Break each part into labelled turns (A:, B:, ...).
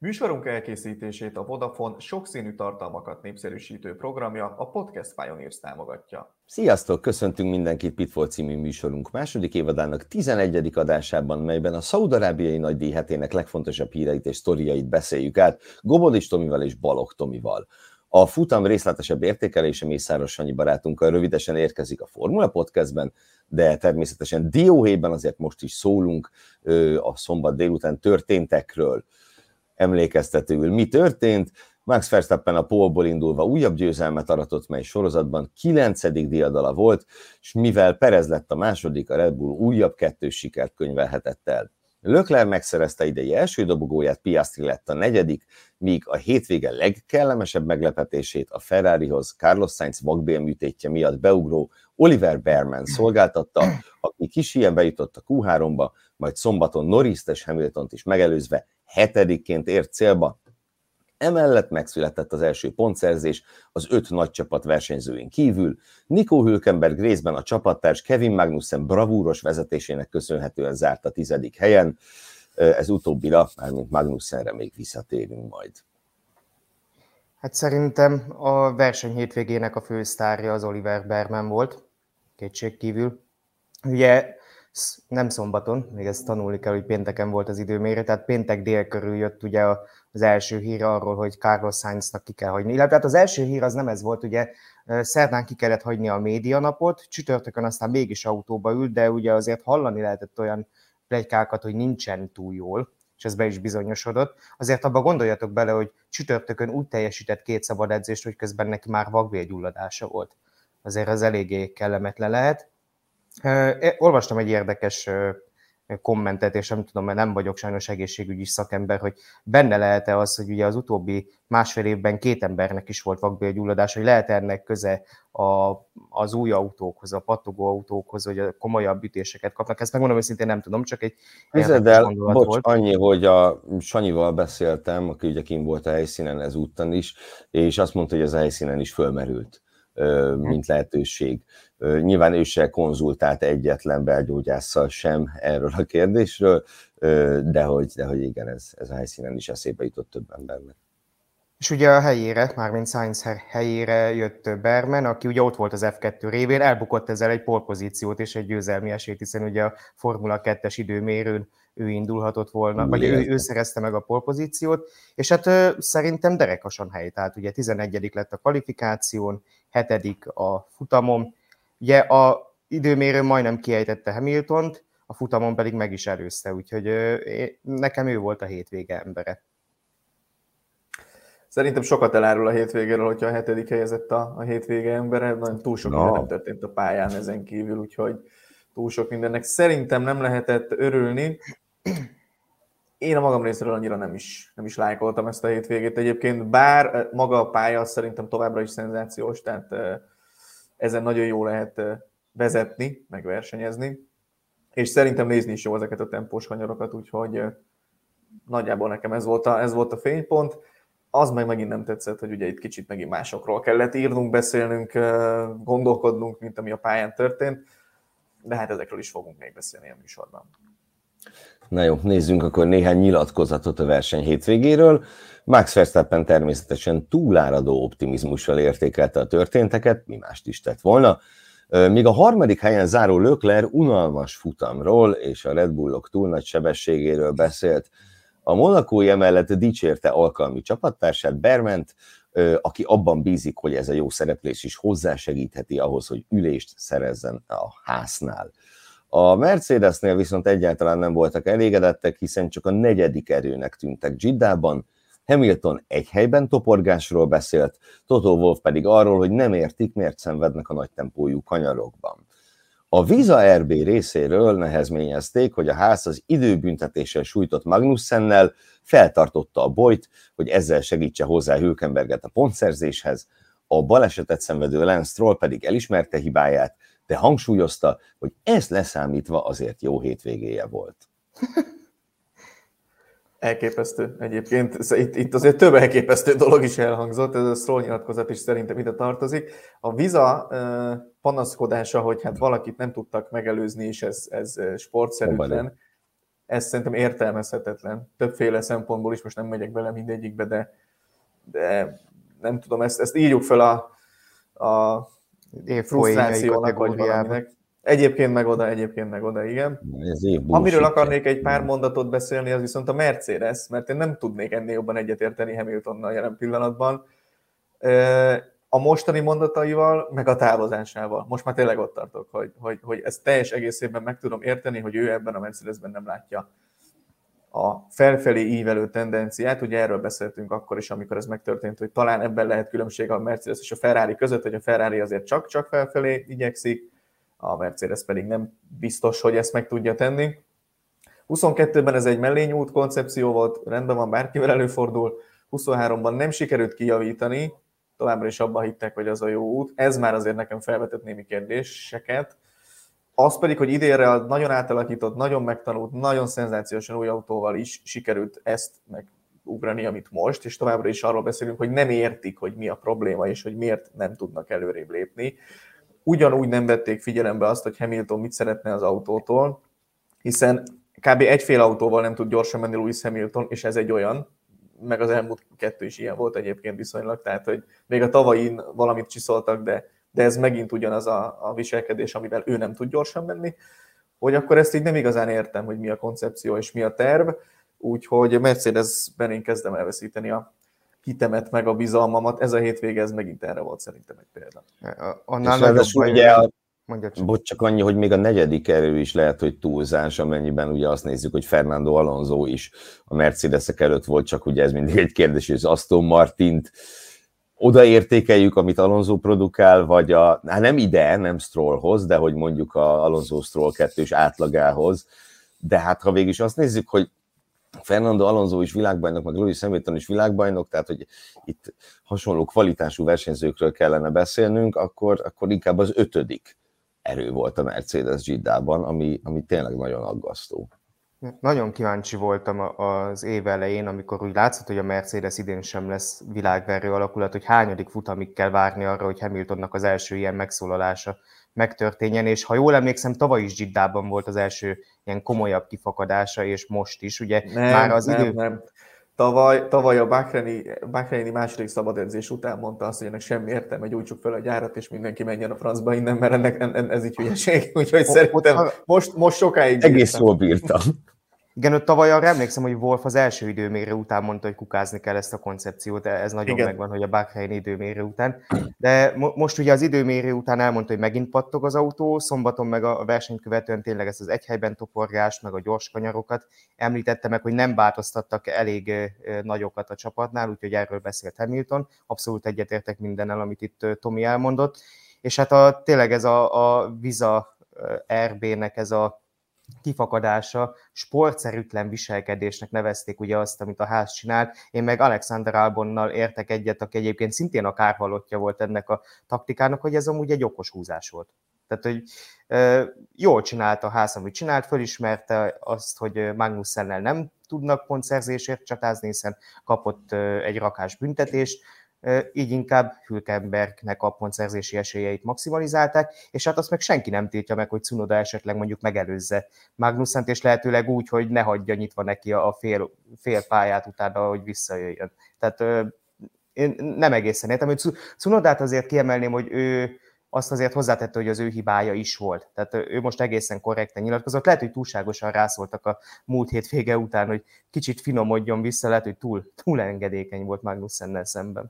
A: Műsorunk elkészítését a Vodafone sokszínű tartalmakat népszerűsítő programja, a Podcast Pioneers támogatja.
B: Sziasztok! Köszöntünk mindenkit Pitfall című műsorunk második évadának 11. adásában, melyben a szaúd-arábiai nagydíj hetének legfontosabb híreit és sztoriait beszéljük át Gobolis Tomival és Balogh Tomival. A futam részletesebb értékelése Mészáros Sanyi barátunkkal rövidesen érkezik a Formula Podcastben, de természetesen dióhéjban azért most is szólunk a szombat délután történtekről. Emlékeztetőül mi történt? Max Verstappen a pole-ból indulva újabb győzelmet aratott, mely sorozatban 9. diadala volt, és mivel Perez lett a második, a Red Bull újabb 2 sikert könyvelhetett el. Leclerc megszerezte idei első dobogóját, Piastri lett a 4., míg a hétvége legkellemesebb meglepetését a Ferrarihoz Carlos Sainz vakbélműtétje miatt beugró Oliver Bearman szolgáltatta, aki kis ilyen bejutott a Q3-ba, majd szombaton Norrist és Hamiltont is megelőzve 7-ként ért célba. Emellett megszületett az első pontszerzés az 5 nagy csapat versenyzőin kívül. Nico Hülkenberg részben a csapattárs Kevin Magnussen bravúros vezetésének köszönhetően zárt a 10. helyen. Ez utóbbira, mármint Magnussenre még visszatérünk majd.
C: Hát szerintem a verseny hétvégének a fősztárja az Oliver Bearman volt, kétségkívül. Ugye nem szombaton, még ezt tanulni kell, hogy pénteken volt az időmérő, tehát péntek dél körül jött ugye az első hír arról, hogy Carlos Sainznak ki kell hagyni. Illetve hát az első hír az nem ez volt, ugye szerdán ki kellett hagyni a médianapot, csütörtökön aztán mégis autóba ült, de ugye azért hallani lehetett olyan pletykákat, hogy nincsen túl jól, és ez be is bizonyosodott. Azért abba gondoljatok bele, hogy csütörtökön úgy teljesített 2 szabad edzést, hogy közben neki már vakbélgyulladása volt. Azért az eléggé kellemetlen lehet. Olvastam egy érdekes kommentet, és nem tudom, mert nem vagyok sajnos egészségügyi szakember, hogy benne lehet-e az, hogy ugye az utóbbi másfél évben 2 embernek is volt vakbélgyulladás, hogy lehet ennek köze az új autókhoz, a pattogó autókhoz, hogy a komolyabb ütéseket kapnak. Ezt megmondom őszintén nem tudom, csak egy érdekes gondolat volt.
B: Annyi, hogy a Sanyival beszéltem, aki ugye kint volt a helyszínen ezúttal is, és azt mondta, hogy ez a helyszínen is fölmerült, mint lehetőség. Nyilván ő se konzultált egyetlen belgyógyásszal sem erről a kérdésről, de hogy igen, ez a helyszínen is eszébe jutott több embernek.
C: És ugye a helyére, mármint Sainz helyére jött Bearman, aki ugye ott volt az F2 révén, elbukott ezzel egy polpozíciót és egy győzelmi esélyt, hiszen ugye a Formula 2-es időmérőn ő indulhatott volna, vagy ő szerezte meg a polpozíciót, és hát szerintem derekasan helytált, ugye 11. lett a kvalifikáción, 7. a futamon, ugye a időmérőn majdnem kiejtette Hamiltont, a futamon pedig meg is előzte, úgyhogy nekem ő volt a hétvége embere.
A: Szerintem sokat elárul a hétvégéről, hogyha a 7. helyezett a hétvége embere, nagyon túl sok minden nem történt a pályán ezen kívül, úgyhogy túl sok mindennek szerintem nem lehetett örülni. Én a magam részéről annyira nem is lájkoltam ezt a hétvégét egyébként, bár maga a pálya szerintem továbbra is szenzációs, tehát ezen nagyon jó lehet vezetni, meg versenyezni, és szerintem nézni is jó ezeket a tempós kanyarokat, úgyhogy nagyjából nekem ez volt a fénypont. Az meg megint nem tetszett, hogy ugye itt kicsit megint másokról kellett írnunk, beszélnünk, gondolkodnunk, mint ami a pályán történt, de hát ezekről is fogunk még beszélni a műsorban.
B: Na jó, nézzünk akkor néhány nyilatkozatot a verseny hétvégéről. Max Verstappen természetesen túláradó optimizmussal értékelte a történteket, mi mást is tett volna, míg a 3. helyen záró Leclerc unalmas futamról és a Red Bullok túl nagy sebességéről beszélt. A monacói emellett dicsérte alkalmi csapattársát, Bearmant, aki abban bízik, hogy ez a jó szereplés is hozzásegítheti ahhoz, hogy ülést szerezzen a háznál. A Mercedesnél viszont egyáltalán nem voltak elégedettek, hiszen csak a 4. erőnek tűntek Jiddában. Hamilton egy helyben toporgásról beszélt, Toto Wolff pedig arról, hogy nem értik, miért szenvednek a nagy tempójú kanyarokban. A Visa RB részéről nehezményezték, hogy a ház az időbüntetéssel sújtott Magnussennel feltartotta a bojt, hogy ezzel segítse hozzá Hülkenberget a pontszerzéshez, a balesetet szenvedő Lance Stroll pedig elismerte hibáját, de hangsúlyozta, hogy ezt leszámítva azért jó hétvégéje volt.
A: Elképesztő egyébként. Itt azért több elképesztő dolog is elhangzott, ez a Stroll nyilatkozat is szerintem ide tartozik. A Visa panaszkodása, hogy hát valakit nem tudtak megelőzni, és ez sportszerűtlen. ez szerintem értelmezhetetlen. Többféle szempontból is, most nem megyek bele mindegyikbe, de nem tudom, ezt írjuk fel a frusztrációnak, vagy valaminek. Egyébként meg oda, igen. Amiről akarnék egy pár mondatot beszélni, az viszont a Mercedes, mert én nem tudnék ennél jobban egyetérteni Hamiltonnal jelen pillanatban. A mostani mondataival, meg a távozásával. Most már tényleg ott tartok, hogy ezt teljes egészében meg tudom érteni, hogy ő ebben a Mercedesben nem látja a felfelé ívelő tendenciát. Ugye erről beszéltünk akkor is, amikor ez megtörtént, hogy talán ebben lehet különbség a Mercedes és a Ferrari között, hogy a Ferrari azért csak felfelé igyekszik, a Mercedes pedig nem biztos, hogy ezt meg tudja tenni. 22-ben ez egy mellényút koncepció volt, rendben van, bárkivel előfordul. 23-ban nem sikerült kijavítani, továbbra is abban hittek, hogy az a jó út. Ez már azért nekem felvetett némi kérdéseket. Az pedig, hogy idénre a nagyon átalakított, nagyon megtanult, nagyon szenzációsan új autóval is sikerült ezt megugrani, amit most, és továbbra is arról beszélünk, hogy nem értik, hogy mi a probléma, és hogy miért nem tudnak előrébb lépni. Ugyanúgy nem vették figyelembe azt, hogy Hamilton mit szeretne az autótól, hiszen kb. Egyféle autóval nem tud gyorsan menni Lewis Hamilton, és ez egy olyan, meg az elmúlt 2 is ilyen volt egyébként viszonylag, tehát hogy még a tavain valamit csiszoltak, de ez megint ugyanaz a viselkedés, amivel ő nem tud gyorsan menni, hogy akkor ezt így nem igazán értem, hogy mi a koncepció és mi a terv, úgyhogy Mercedesben én kezdem elveszíteni a hitemet, meg a bizalmamat. Ez a hétvége, ez megint erre volt szerintem egy példa.
B: Annál nagyobb csak annyi, hogy még a 4. erő is lehet, hogy túlzás, amennyiben ugye azt nézzük, hogy Fernando Alonso is a Mercedesek előtt volt, csak ugye ez mindig egy kérdés, hogy az Aston Martint odaértékeljük, amit Alonso produkál, vagy nem ide, nem Strollhoz, de hogy mondjuk a Alonso Stroll 2-s átlagához. De hát ha végig is azt nézzük, hogy Fernando Alonso is világbajnok, meg Lewis Hamilton is világbajnok, tehát hogy itt hasonló kvalitású versenyzőkről kellene beszélnünk, akkor inkább az 5. erő volt a Mercedes Jeddában, ami tényleg nagyon aggasztó.
C: Nagyon kíváncsi voltam az év elején, amikor úgy látszott, hogy a Mercedes idén sem lesz világverő alakulat, hogy hányadik futamig kell várni arra, hogy Hamiltonnak az első ilyen megszólalása megtörténjen, és ha jól emlékszem, tavaly is Jeddában volt az első ilyen komolyabb kifakadása, és most is, ugye már az idő...
A: Nem. Tavaly a Bahreini második szabadedzés után mondta azt, hogy ennek semmi értelme, hogy gyújtsuk fel a gyárat, és mindenki menjen a francba innen, mert ez így hülyeség. Úgyhogy szerintem most sokáig
B: egész jól bírtam.
C: Igen, ott tavaly arra emlékszem, hogy Wolf az első időmérő után mondta, hogy kukázni kell ezt a koncepciót, ez nagyon megvan, hogy a Bahreini időmérő után. De most ugye az időmérő után elmondta, hogy megint pattog az autó, szombaton meg a versenyt követően tényleg ezt az egy helyben toporgást, meg a gyors kanyarokat említette meg, hogy nem változtattak elég nagyokat a csapatnál, úgyhogy erről beszélt Hamilton. Abszolút egyetértek mindennel, amit itt Tomi elmondott. És hát tényleg ez a Visa RB-nek ez a kifakadása, sportszerűtlen viselkedésnek nevezték ugye azt, amit a ház csinált. Én meg Alexander Albonnal értek egyet, aki egyébként szintén a kárvallottja volt ennek a taktikának, hogy ez amúgy egy okos húzás volt. Tehát, hogy jól csinált a ház, amit csinált, fölismerte azt, hogy Magnussennel nem tudnak pontszerzésért csatázni, hiszen kapott egy rakás büntetést, így inkább Hülkenbergnek a pontszerzési esélyeit maximalizálták, és hát azt meg senki nem tiltja meg, hogy Tsunoda esetleg mondjuk megelőzze Magnussent, és lehetőleg úgy, hogy ne hagyja nyitva neki a fél pályát utána, hogy visszajöjjön. Tehát én nem egészen értem, hogy Tsunodát azért kiemelném, hogy ő azt azért hozzátette, hogy az ő hibája is volt. Tehát ő most egészen korrekten nyilatkozott. Lehet, hogy túlságosan rászóltak a múlt hétvége után, hogy kicsit finomodjon vissza, lehet, hogy túl engedékeny volt Magnussennel szemben.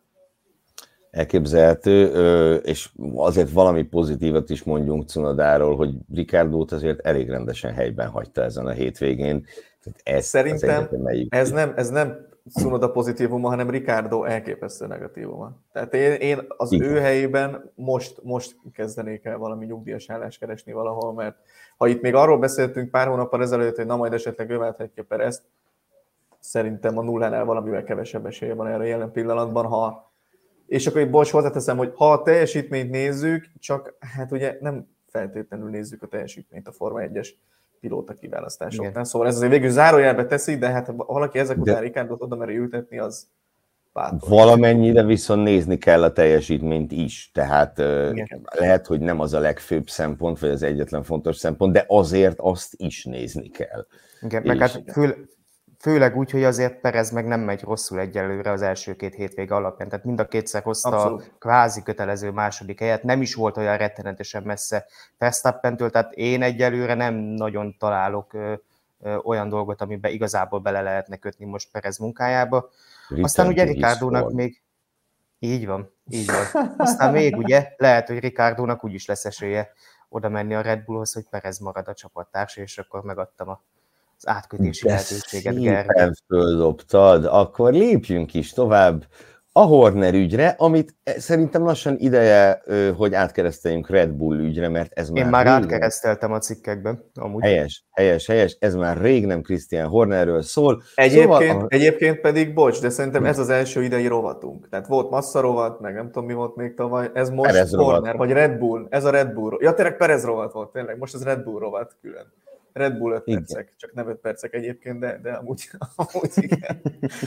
B: Elképzelhető, és azért valami pozitívat is mondjunk Tsunodáról, hogy Ricciardót azért elég rendesen helyben hagyta ezen a hétvégén.
A: Szerintem ez nem Tsunoda pozitívuma, hanem Ricciardo elképesztő negatívuma. Tehát én az ő helyében most kezdenék el valami nyugdíjas állást keresni valahol, mert ha itt még arról beszéltünk pár hónappal ezelőtt, hogy na majd esetleg ő válthatja Perezt, szerintem a nullánál valamivel kevesebb esélye van erre jelen pillanatban, és akkor bocs, hozzáteszem, hogy ha a teljesítményt nézzük, csak hát ugye nem feltétlenül nézzük a teljesítményt a Forma 1-es pilóta kiválasztásoknál. Szóval ez azért végül zárójelbe teszi, de hát ha valaki ezek után Ricciardót oda meri ültetni, az bátor.
B: Valamennyire viszont nézni kell a teljesítményt is, tehát
A: Igen.
B: lehet, hogy nem az a legfőbb szempont, vagy az egyetlen fontos szempont, de azért azt is nézni kell.
C: Igen, meg hát főleg úgy, hogy azért Perez meg nem megy rosszul egyelőre az első 2 hétvége alapján, tehát mind a kétszer hozta
A: Abszolút.
C: a kvázi kötelező második helyet, nem is volt olyan rettenetesen messze Verstappentől, tehát én egyelőre nem nagyon találok olyan dolgot, amiben igazából bele lehetne kötni most Perez munkájába. Aztán ugye Ricciardónak még... Így van. Aztán még ugye lehet, hogy Ricciardónak úgy is lesz esélye oda menni a Red Bullhoz, hogy Perez marad a csapattársa, és akkor megadtam az átkötési lehetőséget.
B: Szépen földobtad, akkor lépjünk is tovább a Horner ügyre, amit szerintem lassan ideje, hogy átkereszteljünk Red Bull ügyre, mert ez már...
C: Én már átkereszteltem a cikkekben, amúgy.
B: Helyes, ez már rég nem Christian Hornerről szól.
A: Egyébként pedig, bocs, de szerintem ez az első idei rovatunk. Tehát volt Massa rovat, meg nem tudom mi volt még tavaly, ez most
B: Perez
A: Horner,
B: rovat.
A: vagy Red Bull, ez a Red Bull. Ja, tényleg Perez rovat volt, tényleg, most ez Red Bull rovat külön. Red Bull 5 percek, csak nem 5 percek egyébként, de amúgy igen.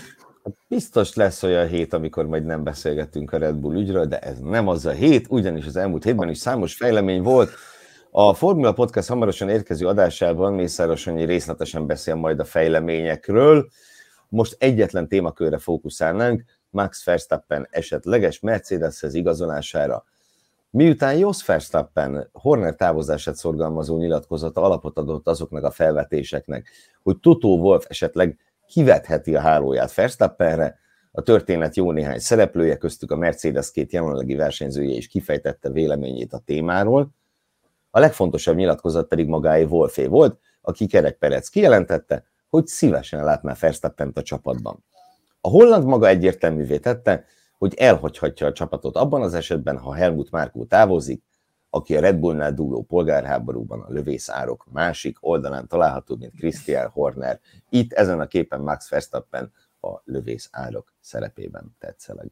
B: Biztos lesz olyan hét, amikor majd nem beszélgetünk a Red Bull ügyről, de ez nem az a hét, ugyanis az elmúlt hétben is számos fejlemény volt. A Formula Podcast hamarosan érkező adásában Mészáros Sanyi részletesen beszél majd a fejleményekről. Most egyetlen témakörre fókuszálnánk, Max Verstappen esetleges Mercedeshez igazolására. Miután Jos Verstappen Horner távozását szorgalmazó nyilatkozata alapot adott azoknak a felvetéseknek, hogy Toto Wolff esetleg kivetheti a hálóját Verstappenre, a történet jó néhány szereplője, köztük a Mercedes 2 jelenlegi versenyzője is kifejtette véleményét a témáról. A legfontosabb nyilatkozat pedig magáé Wolffé volt, aki Kerek Perez kijelentette, hogy szívesen látná Verstappent a csapatban. A holland maga egyértelművé tette, hogy elhagyhatja a csapatot abban az esetben, ha Helmut Marko távozik, aki a Red Bullnál dúló polgárháborúban a lövészárok másik oldalán található, mint Christian Horner. Itt ezen a képen Max Verstappen a lövészárok szerepében tetszeleg.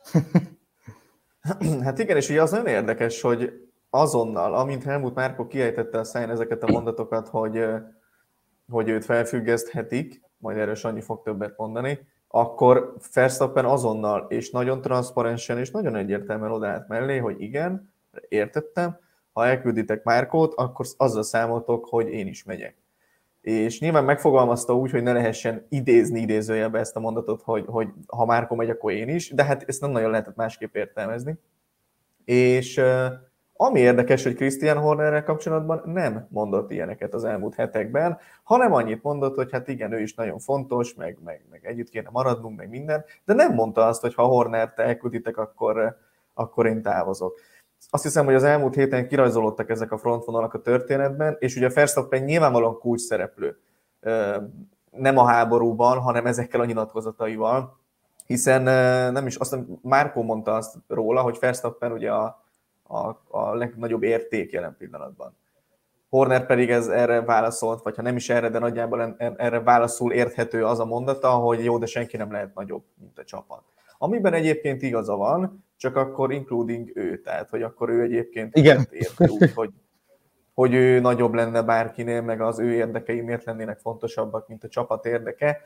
A: Hát igen, és ugye az nagyon érdekes, hogy azonnal, amint Helmut Marko kiejtette a száján ezeket a mondatokat, hogy őt felfüggeszthetik, majd erről Sanyi fog többet mondani, akkor Verstappen azonnal, és nagyon transzparensen, és nagyon egyértelműen odaállt mellé, hogy igen, értettem, ha elkülditek Markót, akkor azzal számoltok, hogy én is megyek. És nyilván megfogalmazta úgy, hogy ne lehessen idézni idézőjelbe ezt a mondatot, hogy ha Marko megy, akkor én is, de hát ezt nem nagyon lehetett másképp értelmezni. És ami érdekes, hogy Christian Hornerrel kapcsolatban nem mondott ilyeneket az elmúlt hetekben, hanem annyit mondott, hogy hát igen, ő is nagyon fontos, meg együtt kéne maradnunk, meg minden, de nem mondta azt, hogy ha Hornert elkülditek, akkor én távozok. Azt hiszem, hogy az elmúlt héten kirajzolódtak ezek a frontvonalak a történetben, és ugye Verstappen nyilvánvalóan kulcs szereplő. Nem a háborúban, hanem ezekkel a nyilatkozataival, hiszen nem is, azt Marko mondta azt róla, hogy Verstappen ugye a legnagyobb érték jelen pillanatban. Horner pedig erre válaszolt, vagy ha nem is erre, de nagyjából erre válaszul érthető az a mondata, hogy jó, de senki nem lehet nagyobb, mint a csapat. Amiben egyébként igaza van, csak akkor including ő, tehát hogy akkor ő egyébként érte úgy, hogy ő nagyobb lenne bárkinél, meg az ő érdekei miért lennének fontosabbak, mint a csapat érdeke.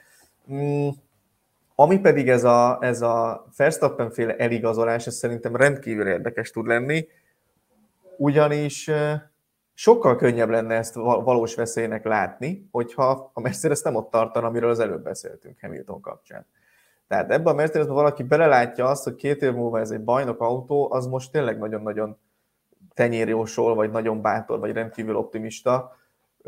A: Ami pedig ez a Verstappen-féle eligazolás, ez szerintem rendkívül érdekes tud lenni, ugyanis sokkal könnyebb lenne ezt valós veszélynek látni, hogyha a Mercedes nem ott tartana, amiről az előbb beszéltünk Hamilton kapcsán. Tehát ebben a Mercedesben valaki belelátja azt, hogy 2 év múlva ez egy bajnok autó, az most tényleg nagyon-nagyon tenyérjósol, vagy nagyon bátor, vagy rendkívül optimista.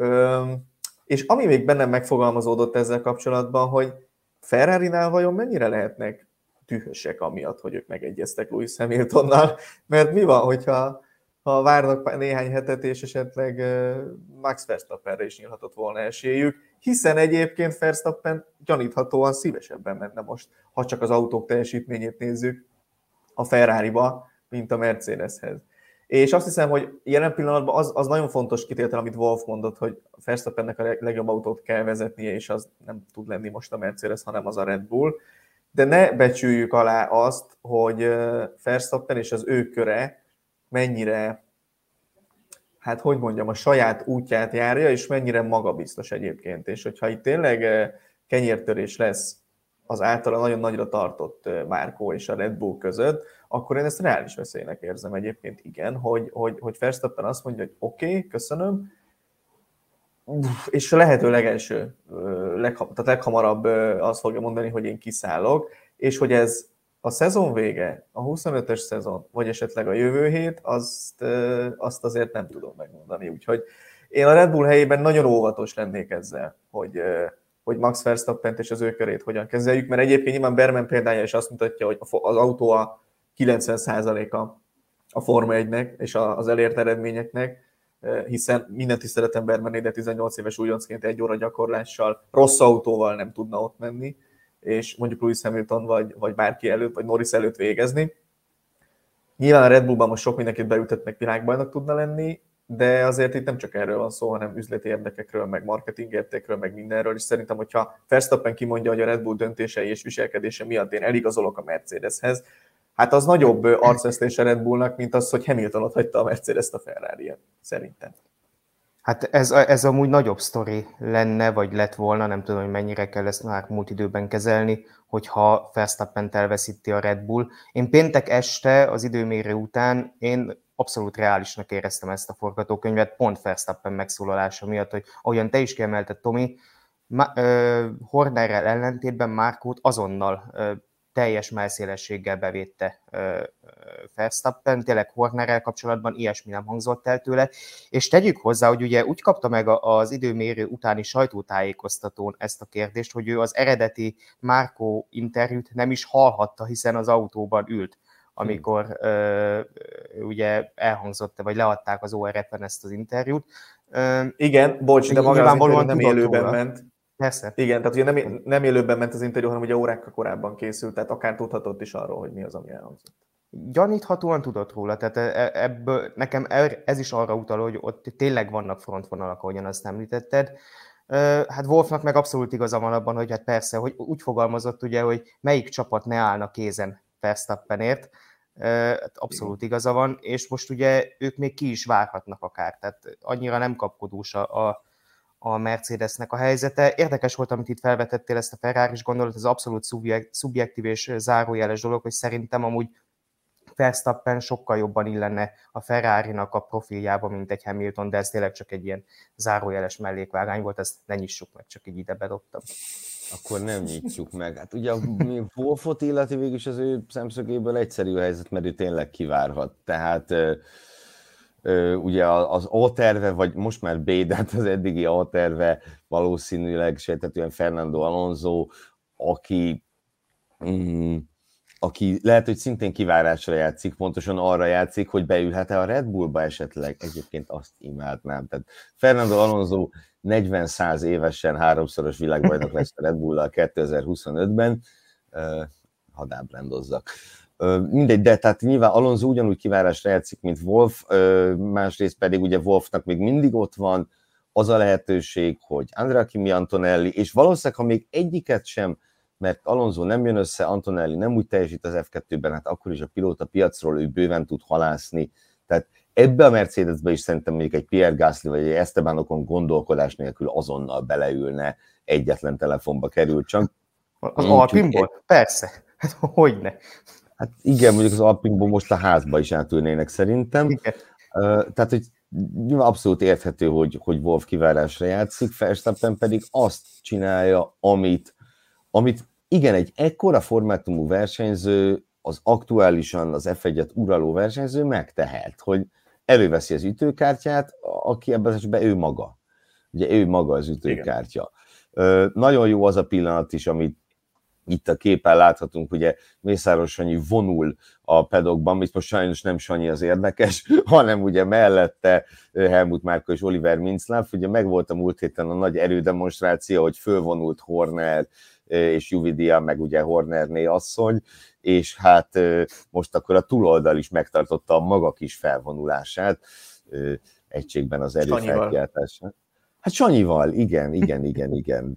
A: És ami még bennem megfogalmazódott ezzel kapcsolatban, hogy Ferrarinál vajon mennyire lehetnek dühösek amiatt, hogy ők megegyeztek Lewis Hamiltonnal, mert mi van, hogyha várnak néhány hetet, és esetleg Max Verstappenre is nyílhatott volna esélyük, hiszen egyébként Verstappen gyaníthatóan szívesebben menne most, ha csak az autók teljesítményét nézzük, a Ferrariba, mint a Mercedeshez. És azt hiszem, hogy jelen pillanatban az nagyon fontos kitétel, amit Wolff mondott, hogy Verstappennek a legjobb autót kell vezetnie, és az nem tud lenni most a Mercedes, hanem az a Red Bull. De ne becsüljük alá azt, hogy Verstappen és az ő köre mennyire, hát hogy mondjam, a saját útját járja, és mennyire magabiztos egyébként. És hogyha itt tényleg kenyértörés lesz az általa nagyon nagyra tartott Márkó és a Red Bull között, akkor én ezt reális veszélynek érzem egyébként, igen, hogy Verstappen azt mondja, hogy oké, köszönöm, és a lehető legelső, tehát leghamarabb azt fogja mondani, hogy én kiszállok, és hogy ez a szezon vége, a 25-ös szezon, vagy esetleg a jövő hét, azt azért nem tudom megmondani. Úgyhogy én a Red Bull helyében nagyon óvatos lennék ezzel, hogy Max Verstappent és az ő körét hogyan kezeljük, mert egyébként nyilván Berman példája is azt mutatja, hogy az autó a 90%-a a Forma 1-nek és az elért eredményeknek, hiszen minden tiszteletem Bermané, de 18 éves újoncként 1 óra gyakorlással rossz autóval nem tudna ott menni, és mondjuk Lewis Hamilton vagy bárki előtt, vagy Norris előtt végezni. Nyilván a Red Bullban most sok mindenkit beültetnek, világbajnok tudna lenni, de azért itt nem csak erről van szó, hanem üzleti érdekekről, meg marketing értékről, meg mindenről, és szerintem, hogyha Verstappen kimondja, hogy a Red Bull döntései és viselkedése miatt én eligazolok a Mercedeshez, hát az nagyobb arcvesztés a Red Bullnak, mint az, hogy Hamilton ott hagyta a Mercedes-t a Ferrari-et, szerintem.
C: Hát ez amúgy nagyobb sztori lenne, vagy lett volna, nem tudom, hogy mennyire kell ezt már múlt időben kezelni, hogyha Verstappent elveszíti a Red Bull. Én péntek este az időmérő után én abszolút reálisnak éreztem ezt a forgatókönyvet, pont Verstappen megszólalása miatt, hogy ahogyan te is kiemelted, Tomi, Hornerrel ellentétben Márkót azonnal teljes mellszélességgel bevédte Verstappen, tényleg Hornerrel kapcsolatban ilyesmi nem hangzott el tőle, és tegyük hozzá, hogy ugye úgy kapta meg az időmérő utáni sajtótájékoztatón ezt a kérdést, hogy ő az eredeti Márkó interjút nem is hallhatta, hiszen az autóban ült, amikor ugye elhangzott, vagy leadták az ORF-en ezt az interjút.
A: Igen, bocs, de maga az interjú nem élőben ment.
C: Persze.
A: Igen, tehát ugye nem élőben ment az interjú, hanem ugye órákkal korábban készült, tehát akár tudhatott is arról, hogy mi az, ami elhangzott.
C: Gyaníthatóan tudott róla, tehát ebből nekem ez is arra utal, hogy ott tényleg vannak frontvonalak, ahogyan azt említetted. Hát Wolfnak meg abszolút igaza van abban, hogy hát persze, hogy úgy fogalmazott ugye, hogy melyik csapat ne állna kézen Verstappenért, abszolút igaza van, és most ugye ők még ki is várhatnak akár, tehát annyira nem kapkodós a Mercedesnek a helyzete. Érdekes volt, amit itt felvetettél, ezt a Ferrari-s gondolat, ez abszolút szubjektív és zárójeles dolog, hogy szerintem amúgy Verstappen sokkal jobban illene a Ferrari-nak a profiljába, mint egy Hamilton, de ez tényleg csak egy ilyen zárójeles mellékvágány volt, ezt ne nyissuk meg, csak így ide bedobtam.
B: Akkor nem nyitjuk meg. Hát ugye Wolfot illeti végül is az ő szemszögéből egyszerű a helyzet, mert ő tényleg kivárhat. Tehát ugye az A-terve, vagy most már B, de hát az eddigi A-terve valószínűleg sejtetően Fernando Alonso, aki lehet, hogy szintén kivárásra játszik, pontosan arra játszik, hogy beülhet-e a Red Bullba esetleg. Egyébként azt imádnám. Tehát Fernando Alonso 40-100 évesen 3-szoros világbajnok lesz a Red Bull-al 2025-ben. Hadd ábrándozzak. Mindegy, de tehát nyilván Alonso ugyanúgy kivárásra játszik, mint Wolf, másrészt pedig ugye Wolfnak még mindig ott van az a lehetőség, hogy Andrea Kimi Antonelli, és valószínűleg, ha még egyiket sem, mert Alonso nem jön össze, Antonelli nem úgy teljesít az F2-ben, hát akkor is a pilóta piacról ő bőven tud halászni. Tehát ebbe a Mercedesbe is szerintem még egy Pierre Gasly vagy egy Esteban Ocon gondolkodás nélkül azonnal beleülne, egyetlen telefonba kerül csak.
C: Az Alpinból? Persze. Hát hogyne.
B: Hát igen, mondjuk az Alpinból most a házba is átülnének szerintem. Igen. Tehát, hogy abszolút érthető, hogy Wolf kivárásra játszik, Verstappen pedig azt csinálja, amit igen, egy ekkora formátumú versenyző, az aktuálisan az F1-et uraló versenyző megtehet, hogy előveszi az ütőkártyát, aki ebben az esetben ő maga. Ugye ő maga az ütőkártya. Nagyon jó az a pillanat is, amit itt a képen láthatunk, ugye Mészáros Sanyi vonul a pedokban, itt most sajnos nem Sanyi az érdekes, hanem ugye mellette Helmut Márko és Oliver Minzlaff, ugye megvolt a múlt héten a nagy erődemonstráció, hogy fölvonult Horner és Juvidia, meg ugye Hornerné asszony, és hát most akkor a túloldal is megtartotta a maga kis felvonulását egységben az erőfelkiáltását. Hát Sanyival, igen.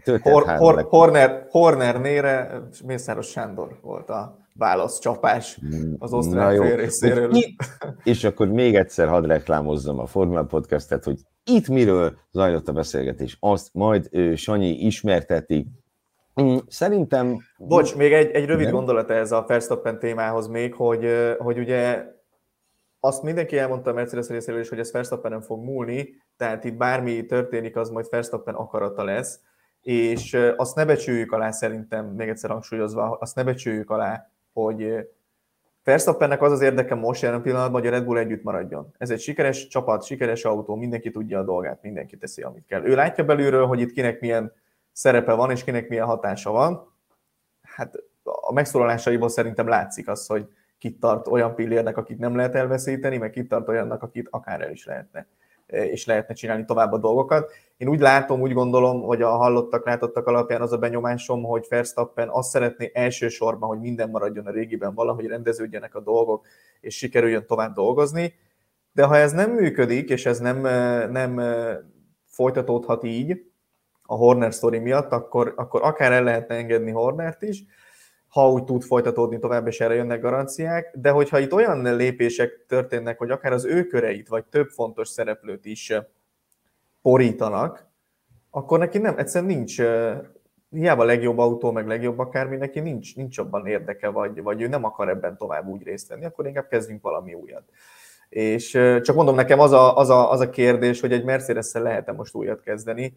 A: Hornernére Mészáros Sándor volt a válaszcsapás az osztrák fél részéről.
B: És akkor még egyszer hadd reklámozzam a Formula Podcastet, hogy itt miről zajlott a beszélgetés, azt majd Sanyi ismerteti. Szerintem...
A: Bocs, még egy rövid gondolat ez a Verstappen témához még, hogy ugye azt mindenki elmondta a Mercedes részéről is, hogy ez Verstappenen fog múlni, tehát itt bármi történik, az majd Verstappen akarata lesz, és azt ne becsüljük alá szerintem, még egyszer hangsúlyozva, azt ne becsüljük alá, hogy Verstappennek az érdeke most jelen pillanatban, hogy a Red Bull együtt maradjon. Ez egy sikeres csapat, sikeres autó, mindenki tudja a dolgát, mindenki teszi, amit kell. Ő látja belülről, hogy itt kinek milyen szerepe van, és kinek milyen hatása van. Hát a megszólalásaiból szerintem látszik az, hogy kit tart olyan pillérnek, akit nem lehet elveszíteni, meg kit tart olyannak, akit akár el is lehetne, és lehetne csinálni tovább a dolgokat. Én úgy látom, úgy gondolom, hogy a hallottak, látottak alapján az a benyomásom, hogy Verstappen azt szeretné elsősorban, hogy minden maradjon a régiben, valahogy rendeződjenek a dolgok, és sikerüljön tovább dolgozni. De ha ez nem működik, és ez nem folytatódhat így a Horner sztori miatt, akkor akár el lehetne engedni Hornert is, ha úgy tud folytatódni tovább, és erre jönnek garanciák, de hogyha itt olyan lépések történnek, hogy akár az ő köreit, vagy több fontos szereplőt is porítanak, akkor neki nem, egyszerűen nincs, hiába legjobb autó, meg legjobb akármi, neki nincs abban érdeke, vagy ő nem akar ebben tovább úgy részt venni, akkor inkább kezdjünk valami újat. És csak mondom, nekem az a kérdés, hogy egy Mercedes-szel lehet-e most újat kezdeni,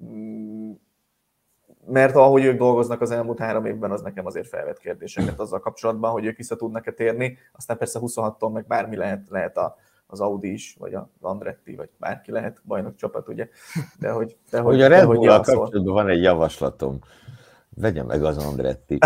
A: mert ahogy ők dolgoznak az elmúlt 3 évben, az nekem azért felvet kérdéseket azzal kapcsolatban, hogy ők vissza tudnak-e térni. Aztán persze 26-tól meg bármi lehet az Audi is, vagy az Andretti, vagy bárki lehet bajnok csapat, ugye? De hogy
B: a Red Bull-al kapcsolatban van egy javaslatom. Vegye meg az Andretti.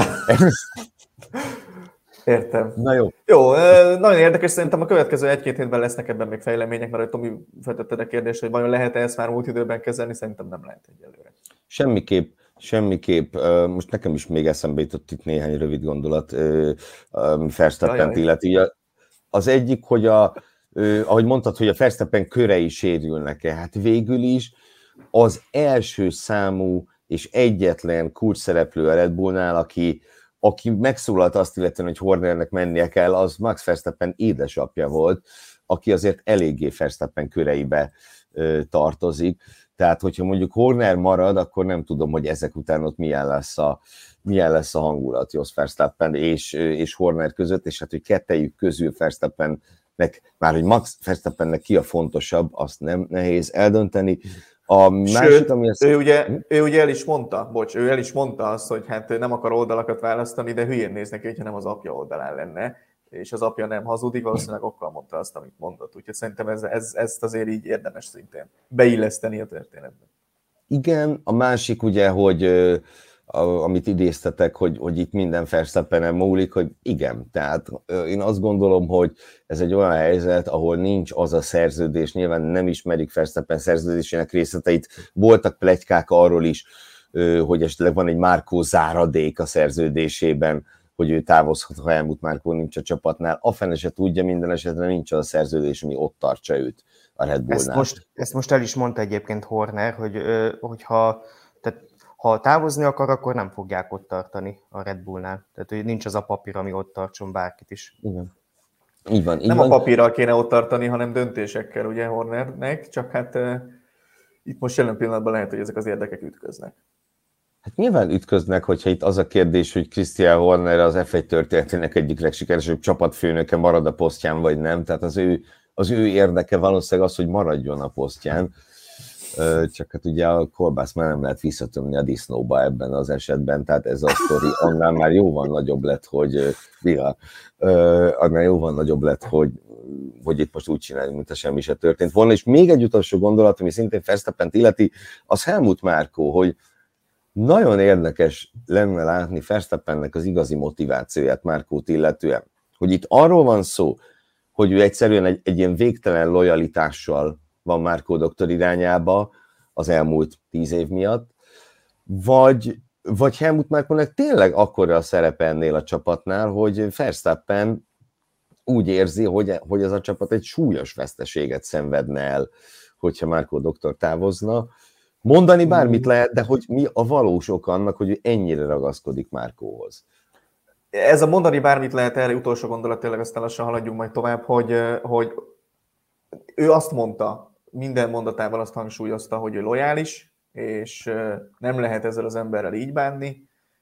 A: Értem.
B: Na jó.
A: Jó, nagyon érdekes, szerintem a következő 1-2 hétben lesznek ebben még fejlemények, mert Tomi feltetted a kérdést, hogy vajon lehet-e ezt már múlt időben kezelni, szerintem nem lehet egyelőre.
B: Semmiképp. Most nekem is még eszembe jutott itt néhány rövid gondolat Verstappent illeti. Az egyik, hogy ahogy mondtad, hogy a Verstappen körei sérülnek-e, hát végül is az első számú és egyetlen kulcsszereplő a Red Bullnál, aki megszólalt azt illetően, hogy Hornernek mennie kell, az Max Verstappen édesapja volt, aki azért eléggé Verstappen köreibe tartozik. Tehát, hogyha mondjuk Horner marad, akkor nem tudom, hogy ezek után ott milyen lesz a hangulat Jos Verstappen és Horner között, és hát, hogy kettejük közül Verstappennek, már hogy Max Verstappennek ki a fontosabb, azt nem nehéz eldönteni. A másik, ami
A: ő ugye el is mondta azt, hogy hát nem akar oldalakat választani, de hülyén néz neki, hogyha nem az apja oldalán lenne, és az apja nem hazudik, valószínűleg okkal mondta azt, amit mondott. Úgyhogy szerintem ezt azért így érdemes szintén beilleszteni a történetbe.
B: Igen, a másik ugye, hogy amit idéztetek, hogy itt minden Verstappenen múlik, hogy igen, tehát én azt gondolom, hogy ez egy olyan helyzet, ahol nincs az a szerződés, nyilván nem ismerik Verstappen szerződésének részleteit, voltak pletykák arról is, hogy esetleg van egy Márkó záradék a szerződésében, hogy ő távozhat, ha Helmut Márkó nincs a csapatnál. A fene se tudja, minden esetre nincs az a szerződés, ami ott tartsa őt a Red Bullnál.
C: Ezt most el is mondta egyébként Horner, hogy ha távozni akar, akkor nem fogják ott tartani a Red Bullnál. Tehát, hogy nincs az a papír, ami ott tartson bárkit is.
B: Igen. Így van.
A: Nem a papírral kéne ott tartani, hanem döntésekkel, ugye Hornernek, csak hát itt most jelen pillanatban lehet, hogy ezek az érdekek ütköznek.
B: Hát nyilván ütköznek, hogyha itt az a kérdés, hogy Christian Horner az F1 történetének egyik legsikeresebb csapatfőnöke marad a posztján, vagy nem. Tehát az ő érdeke valószínűleg az, hogy maradjon a posztján. Csak hát ugye a kolbászt már nem lehet visszatömni a disznóba ebben az esetben, tehát ez a sztori annál már jóval nagyobb lett, hogy itt most úgy csináljuk, mint a semmi se történt volna. És még egy utolsó gondolat, ami szintén Verstappent illeti, az Helmut Márkó, hogy nagyon érdekes lenne látni Verstappennek az igazi motivációját Márkót illetően. Hogy itt arról van szó, hogy ő egyszerűen egy ilyen végtelen lojalitással van Márkó doktor irányába az elmúlt 10 év miatt, vagy Helmut Márkónak tényleg akkora a szerepe ennél a csapatnál, hogy Verstappen úgy érzi, hogy ez a csapat egy súlyos veszteséget szenvedne el, hogyha Márkó doktor távozna. Mondani bármit lehet, de hogy mi a valós ok annak, hogy ő ennyire ragaszkodik Márkóhoz?
A: Ez a mondani bármit lehet, erre utolsó gondolat, tényleg aztán lassan haladjunk majd tovább, hogy ő azt mondta, minden mondatával azt hangsúlyozta, hogy ő lojális, és nem lehet ezzel az emberrel így bánni,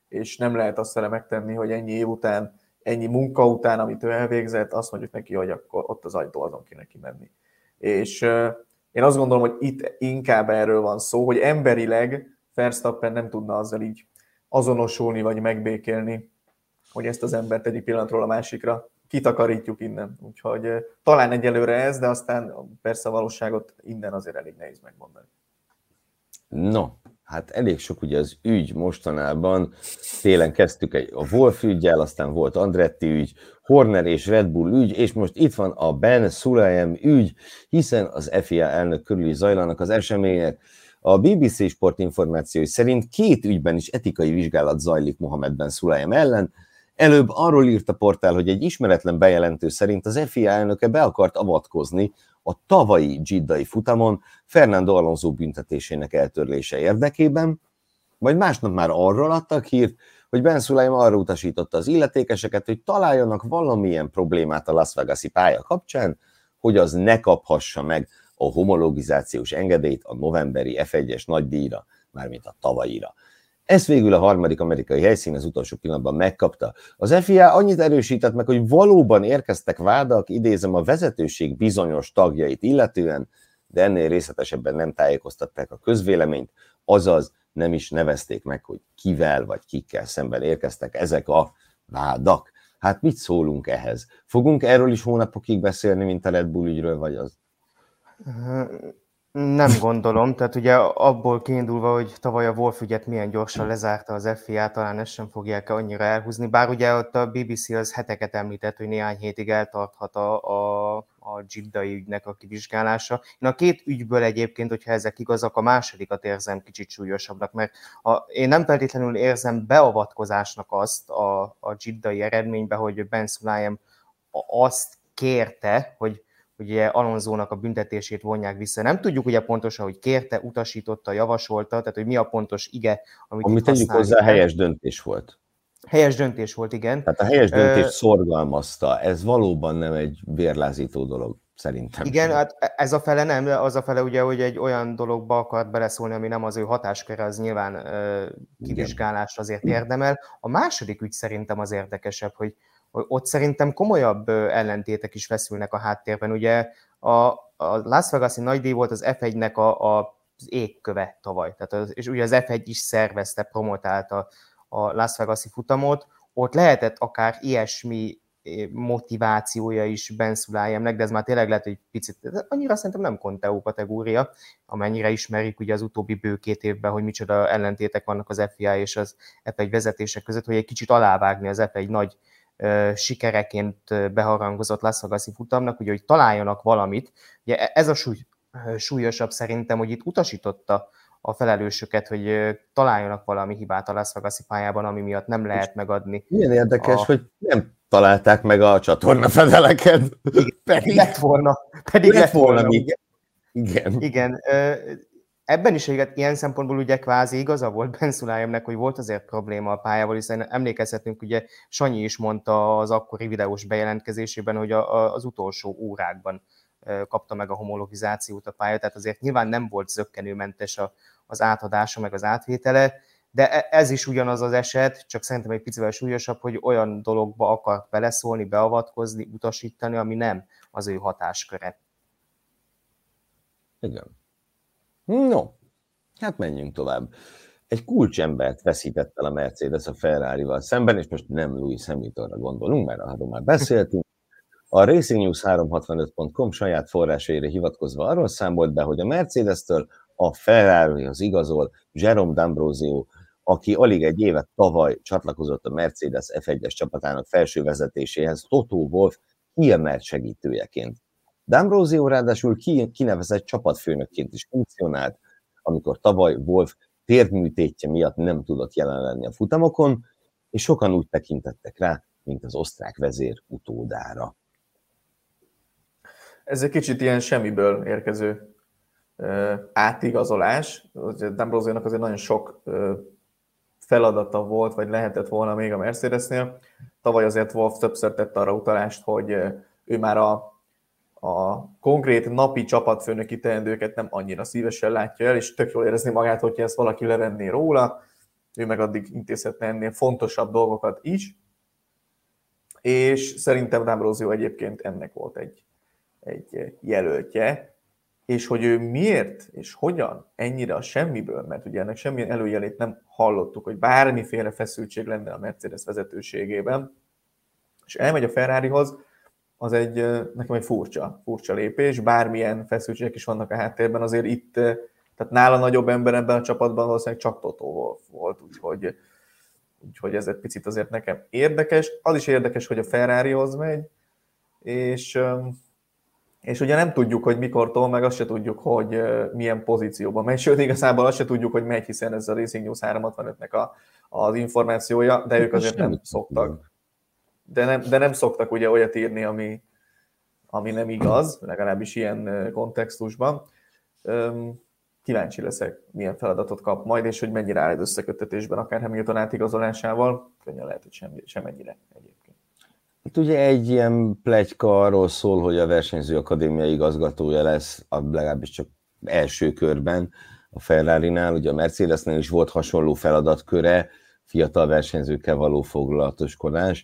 A: és nem lehet azt vele megtenni, hogy ennyi év után, ennyi munka után, amit ő elvégzett, azt mondjuk neki, hogy akkor ott az ajtó, azon kéne kimenni. És én azt gondolom, hogy itt inkább erről van szó, hogy emberileg Verstappen nem tudna azzal így azonosulni, vagy megbékélni, hogy ezt az embert egyik pillanatról a másikra kitakarítjuk innen. Úgyhogy talán egyelőre ez, de aztán persze a valóságot innen azért elég nehéz megmondani.
B: No, hát elég sok ugye az ügy mostanában. Télen kezdtük a Wolff üggyel, aztán volt Andretti ügy, Horner és Red Bull ügy, és most itt van a Ben Sulayem ügy, hiszen az FIA elnök körül is zajlanak az események. A BBC Sport információi szerint 2 ügyben is etikai vizsgálat zajlik Mohamed Ben Sulayem ellen. Előbb arról írt a portál, hogy egy ismeretlen bejelentő szerint az FIA elnöke be akart avatkozni a tavalyi Jiddai futamon Fernando Alonso büntetésének eltörlése érdekében, majd másnap már arról adtak hírt, hogy Ben Sulayem arra utasította az illetékeseket, hogy találjanak valamilyen problémát a Las Vegas-i pálya kapcsán, hogy az ne kaphassa meg a homologizációs engedélyt a novemberi F1-es nagydíjra, mármint a tavalyira. Ezt végül a harmadik amerikai helyszín az utolsó pillanatban megkapta. Az FIA annyit erősített meg, hogy valóban érkeztek vádak, idézem, a vezetőség bizonyos tagjait illetően, de ennél részletesebben nem tájékoztatták a közvéleményt, azaz nem is nevezték meg, hogy kivel vagy kikkel szemben érkeztek ezek a vádak. Hát mit szólunk ehhez? Fogunk erről is hónapokig beszélni, mint a Red Bull ügyről, vagy az?
C: Nem gondolom, tehát ugye abból kiindulva, hogy tavaly a Wolff ügyet milyen gyorsan lezárta az FIA, talán ezt sem fogják annyira elhúzni, bár ugye ott a BBC az heteket említett, hogy néhány hétig eltarthat a Jiddai ügynek a kivizsgálása. Én a 2 ügyből egyébként, hogyha ezek igazak, a másodikat érzem kicsit súlyosabbnak, mert én nem feltétlenül érzem beavatkozásnak azt a Jiddai eredménybe, hogy Ben Sulayem azt kérte, hogy ugye Alonsónak a büntetését vonják vissza. Nem tudjuk ugye pontosan, hogy kérte, utasította, javasolta, tehát hogy mi a pontos ige,
B: amit tegyük hozzá, helyes döntés volt.
C: Helyes döntés volt, igen.
B: Tehát a helyes döntést szorgalmazta. Ez valóban nem egy vérlázító dolog, szerintem.
C: Igen, sem. Hát ez a fele nem, de az a fele ugye, hogy egy olyan dologba akart beleszólni, ami nem az ő hatásköre, az nyilván kivizsgálást azért érdemel. A második ügy szerintem az érdekesebb, hogy ott szerintem komolyabb ellentétek is feszülnek a háttérben. Ugye a Las Vegas-i nagydíj volt az F1-nek az égköve tavaly. Tehát és ugye az F1 is szervezte, promotálta a Las Vegas-i futamot. Ott lehetett akár ilyesmi motivációja is Ben Sulayemnek, de ez már tényleg lehet, hogy picit, annyira szerintem nem Conteo kategória, amennyire ismerik ugye az utóbbi bő 2 évben, hogy micsoda ellentétek vannak az FIA és az F1 vezetések között, hogy egy kicsit alávágni az F1 nagy sikereként beharangozott Las Vegas-i futamnak, ugye, hogy találjanak valamit. Ugye ez a súlyosabb szerintem, hogy itt utasította a felelősöket, hogy találjanak valami hibát a Las Vegas-i pályában, ami miatt nem lehet megadni.
B: Milyen érdekes, hogy nem találták meg a csatornafedeleket.
C: Pedig lett volna. Igen. Ebben is ilyen szempontból ugye kvázi igaza volt Ben Sulayemnek, hogy volt azért probléma a pályával, hiszen emlékezhetünk, ugye Sanyi is mondta az akkori videós bejelentkezésében, hogy az utolsó órákban kapta meg a homologizációt a pálya, tehát azért nyilván nem volt zökkenőmentes az átadása, meg az átvétele, de ez is ugyanaz az eset, csak szerintem egy picivel súlyosabb, hogy olyan dologba akart beleszólni, beavatkozni, utasítani, ami nem az ő hatásköre.
B: Igen. No, hát menjünk tovább. Egy kulcsembert veszített el a Mercedes a Ferrarival szemben, és most nem Lewis Hamiltonra gondolunk, mert arról már beszéltünk. A Racing News 365.com saját forrásaira hivatkozva arról számolt be, hogy a Mercedes-től a Ferrarihoz igazol Jerome D'Ambrosio, aki alig egy évet tavaly csatlakozott a Mercedes F1-es csapatának felső vezetéséhez Toto Wolff kiemelt segítőjeként. D'Ambrosio ráadásul kinevezett csapatfőnökként is funkcionált, amikor tavaly Wolff térdműtétje miatt nem tudott jelen lenni a futamokon, és sokan úgy tekintettek rá, mint az osztrák vezér utódára.
A: Ez egy kicsit ilyen semmiből érkező átigazolás. D'Ambrosiónak azért nagyon sok feladata volt, vagy lehetett volna még a Mercedesnél. Tavaly azért Wolff többször tette arra utalást, hogy ő már a konkrét napi csapatfőnöki teendőket nem annyira szívesen látja el, és tök jól érezni magát, hogyha ezt valaki levenné róla. ő meg addig intézhetne ennél fontosabb dolgokat is, és szerintem D'Ambrosio egyébként ennek volt egy jelöltje, és hogy ő miért és hogyan ennyire a semmiből, mert ugye ennek semmilyen előjelét nem hallottuk, hogy bármiféle feszültség lenne a Mercedes vezetőségében, és elmegy a Ferrarihoz, az nekem egy furcsa lépés, bármilyen feszültségek is vannak a háttérben, azért itt, tehát nála nagyobb ember ebben a csapatban valószínűleg csak Toto Wolff volt, úgyhogy ez egy picit azért nekem érdekes. Az is érdekes, hogy a Ferrarihoz megy, és ugye nem tudjuk, hogy mikortól, meg azt se tudjuk, hogy milyen pozícióban megy, sőt, igazából azt se tudjuk, hogy megy, hiszen ez a Racing News 365-nek az információja, de ők azért nem szoktak. De nem szoktak ugye olyat írni, ami nem igaz, legalábbis ilyen kontextusban. Kíváncsi leszek, milyen feladatot kap majd, és hogy mennyire áll összeköttetésben, akár Hamilton átigazolásával, könnyen lehet, hogy semennyire egyébként.
B: Itt ugye egy ilyen pletyka arról szól, hogy a versenyző akadémiai igazgatója lesz, legalábbis csak első körben a Ferrarinál, ugye a Mercedesnél is volt hasonló feladatköre, fiatal versenyzőkkel való foglalatoskodás.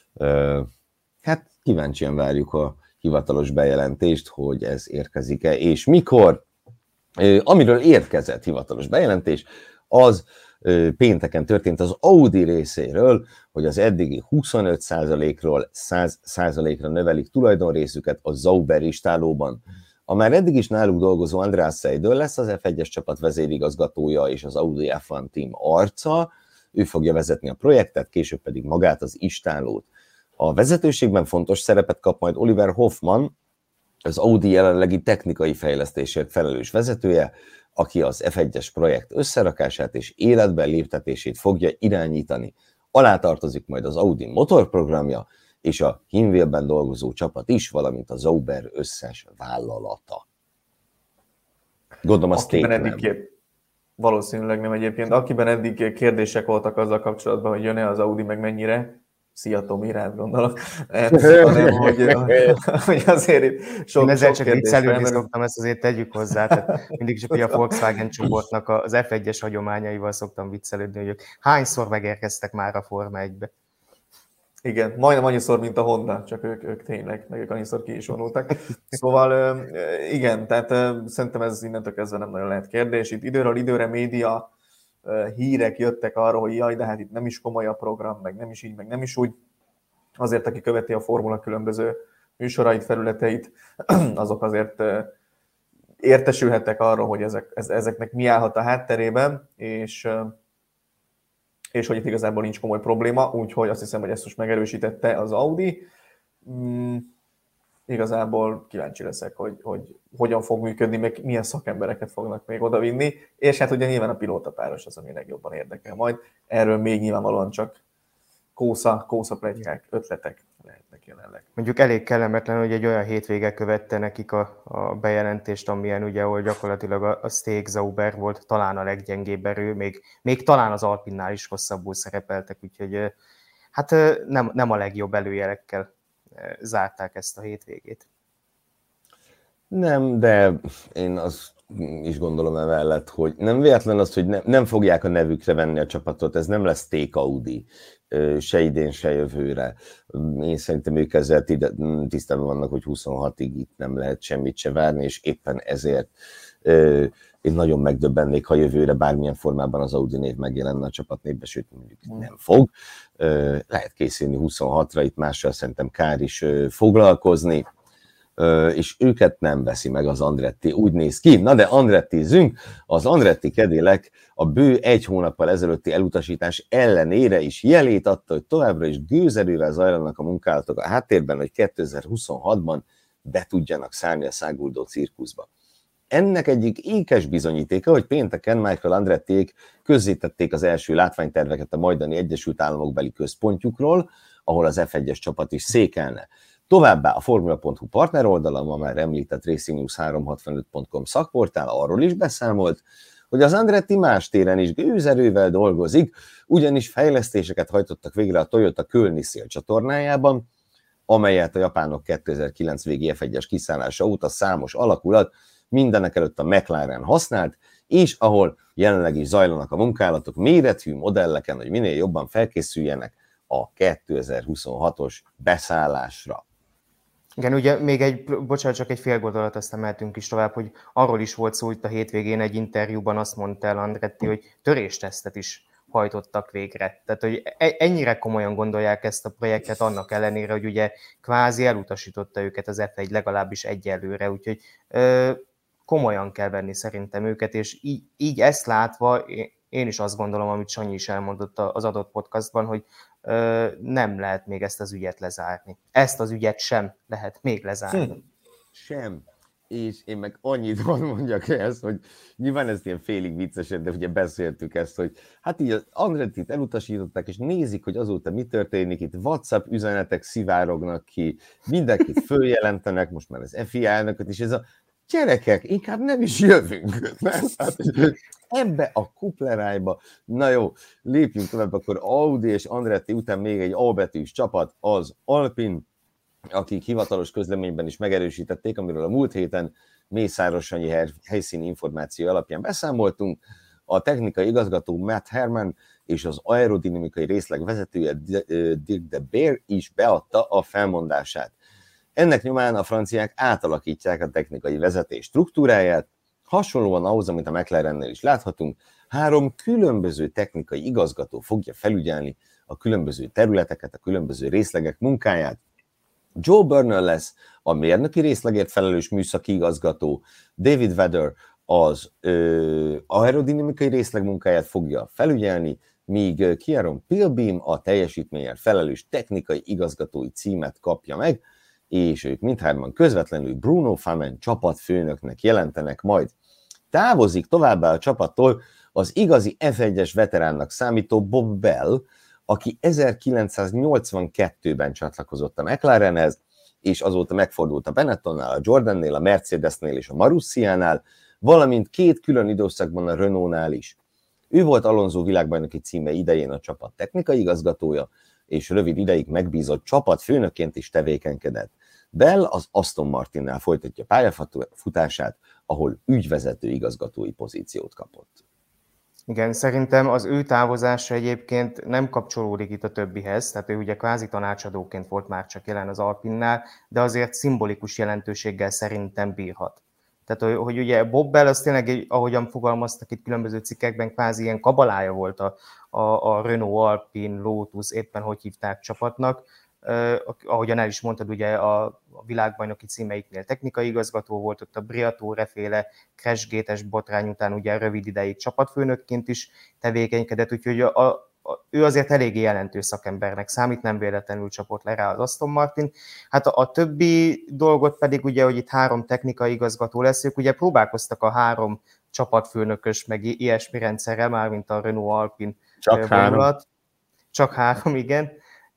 B: Hát kíváncsian várjuk a hivatalos bejelentést, hogy ez érkezik-e, és mikor. Amiről érkezett hivatalos bejelentés, az pénteken történt az Audi részéről, hogy az eddigi 25%-ról 100%-ra növelik tulajdonrészüket a Sauber istálóban. A már eddig is náluk dolgozó Andreas Seidel lesz az F1-es csapat vezérigazgatója és az Audi F1 Team arca, ő fogja vezetni a projektet, később pedig magát az istálót. A vezetőségben fontos szerepet kap majd Oliver Hoffmann, az Audi jelenlegi technikai fejlesztésért felelős vezetője, aki az F1-es projekt összerakását és életben léptetését fogja irányítani. Alá tartozik majd az Audi motorprogramja és a Hinwilben dolgozó csapat is, valamint a Sauber összes vállalata. Gondolom, azt
A: valószínűleg nem egyébként. Akiben eddig kérdések voltak azzal kapcsolatban, hogy jön-e az Audi, meg mennyire, szia Tomi, rád gondolok, hanem hogy azért itt sok
C: ezzel csak viccelődni szoktam, ezt azért tegyük hozzá, tehát mindig csak a Volkswagen csoportnak az F1-es hagyományaival szoktam viccelődni, hogy ők hányszor megérkeztek már a Forma 1-be.
A: Igen, majdnem annyiszor, mint a Honda, csak ők tényleg, meg ők annyiszor ki is vonultak. Szóval igen, tehát szerintem ez innentől kezdve nem nagyon lehet kérdés. Itt időről időre média hírek jöttek arról, hogy jaj, de hát itt nem is komoly a program, meg nem is így, meg nem is úgy. Azért, aki követi a formula különböző műsorait, felületeit, azok azért értesülhettek arról, hogy ezeknek mi állhat a hátterében, és hogy itt igazából nincs komoly probléma, úgyhogy azt hiszem, hogy ezt most megerősítette az Audi. Igazából kíváncsi leszek, hogy hogyan fog működni, meg milyen szakembereket fognak még odavinni, és hát ugye nyilván a pilótapáros az, ami legjobban érdekel majd. Erről még nyilvánvalóan csak kósza pletykák, ötletek lehetnek jelenleg.
C: Mondjuk elég kellemetlen, hogy egy olyan hétvége követte nekik a bejelentést, amilyen ugye, ahol gyakorlatilag a Steak Sauber volt talán a leggyengébb erő, még talán az Alpinnál is rosszabbul szerepeltek, úgyhogy hát nem a legjobb előjelekkel zárták ezt a hétvégét.
B: Nem, de én azt is gondolom emellett, hogy nem véletlen az, hogy nem fogják a nevükre venni a csapatot, ez nem lesz Steak Audi, se idén, se jövőre. Én szerintem ők ezzel tisztában vannak, hogy 26-ig itt nem lehet semmit se várni, és éppen ezért én nagyon megdöbbennék, ha jövőre bármilyen formában az Audi név megjelenne a csapatnévbe, sőt mondjuk nem fog. Lehet készülni 26-ra, itt mással szerintem kár is foglalkozni, és őket nem veszi meg az Andretti. Úgy néz ki. Na de Andrettizünk, az Andretti Cadillac a bő egy hónappal ezelőtti elutasítás ellenére is jelét adta, hogy továbbra is gőzerővel zajlanak a munkálatok a háttérben, hogy 2026-ban be tudjanak szállni a száguldó cirkuszba. Ennek egyik ékes bizonyítéka, hogy pénteken Michael Andrettiék közzétették az első látványterveket a majdani Egyesült Államokbeli központjukról, ahol az F1-es csapat is székelne. Továbbá a Formula.hu partner oldalon, a már említett racingnews365.com szakportál arról is beszámolt, hogy az Andretti más téren is gőzerővel dolgozik, ugyanis fejlesztéseket hajtottak végre a Toyota Kölni szélcsatornájában, amelyet a japánok 2009 végi F1-es kiszállása óta számos alakulat, mindenek előtt a McLaren használt, és ahol jelenleg is zajlanak a munkálatok méretű modelleken, hogy minél jobban felkészüljenek a 2026-os beszállásra.
C: Igen, ugye még bocsánat, csak egy fél gondolat, aztán mehetünk is tovább, hogy arról is volt szó itt a hétvégén egy interjúban, azt mondta el Andretti, hogy töréstesztet is hajtottak végre. Tehát, hogy ennyire komolyan gondolják ezt a projektet, annak ellenére, hogy ugye kvázi elutasította őket az F1 legalábbis egyelőre, úgyhogy komolyan kell venni szerintem őket, és így ezt látva én is azt gondolom, amit Sanyi is elmondott az adott podcastban, hogy nem lehet még ezt az ügyet lezárni. Ezt az ügyet sem lehet még lezárni.
B: Sem. És én meg annyit mondjak ezt, hogy nyilván ez ilyen félig vicces, de ugye beszéltük ezt, hogy hát így az Andrettit elutasították, és nézik, hogy azóta mi történik, itt WhatsApp üzenetek szivárognak ki, mindenkit följelentenek, most már az FIA elnököt is, ez a gyerekek, inkább nem is jövünk. Nem? Hát, ebbe a kuplerájba. Na jó, lépjünk tovább, akkor Audi és Andretti után még egy A betűs csapat, az Alpine, akik hivatalos közleményben is megerősítették, amiről a múlt héten Mészáros Sanyi helyszíni információ alapján beszámoltunk. A technikai igazgató Matt Herman és az aerodinamikai részleg vezetője Dirk de Beer is beadta a felmondását. Ennek nyomán a franciák átalakítják a technikai vezetés struktúráját, hasonlóan ahhoz, amit a McLarennél is láthatunk, 3 különböző technikai igazgató fogja felügyelni a különböző területeket, a különböző részlegek munkáját. Joe Burnell lesz a mérnöki részlegért felelős műszaki igazgató, David Vedder az aerodinamikai részleg munkáját fogja felügyelni, míg Kieron Pilbeam a teljesítményért felelős technikai igazgatói címet kapja meg, és ők mindhárman közvetlenül Bruno Famen csapatfőnöknek jelentenek majd. Távozik továbbá a csapattól az igazi F1-es veteránnak számító Bob Bell, aki 1982-ben csatlakozott a McLarenhez, és azóta megfordult a Benettonnál, a Jordannél, a Mercedesnél és a Marussiánál, valamint 2 külön időszakban a Renaultnál is. Ő volt Alonso világbajnoki címe idején a csapat technikai igazgatója, és rövid ideig megbízott csapatfőnökként is tevékenykedett. Bell az Aston Martinnál folytatja pályafutását, ahol ügyvezető igazgatói pozíciót kapott.
C: Igen, szerintem az ő távozása egyébként nem kapcsolódik itt a többihez, tehát ő ugye kvázi tanácsadóként volt már csak jelen az Alpinnál, de azért szimbolikus jelentőséggel szerintem bírhat. Tehát, hogy ugye Bob Bell az tényleg, ahogyan fogalmaztak itt különböző cikkekben, kvázi ilyen kabalája volt a Renault, Alpine, Lotus, éppen hogy hívták csapatnak. Ahogyan el is mondtad, ugye a világbajnoki címeiknél technikai igazgató volt, ott a Briatore-féle Crashgate-es botrány után ugye rövid ideig csapatfőnökként is tevékenykedett, úgyhogy ő azért eléggé jelentős szakembernek számít, nem véletlenül csapott le rá az Aston Martin. Hát a többi dolgot pedig ugye, hogy itt 3 technikai igazgató lesz, ők ugye próbálkoztak a 3 csapatfőnökös, meg ilyesmi rendszerrel, mármint a Renault Alpine vonulat. Csak 3, igen.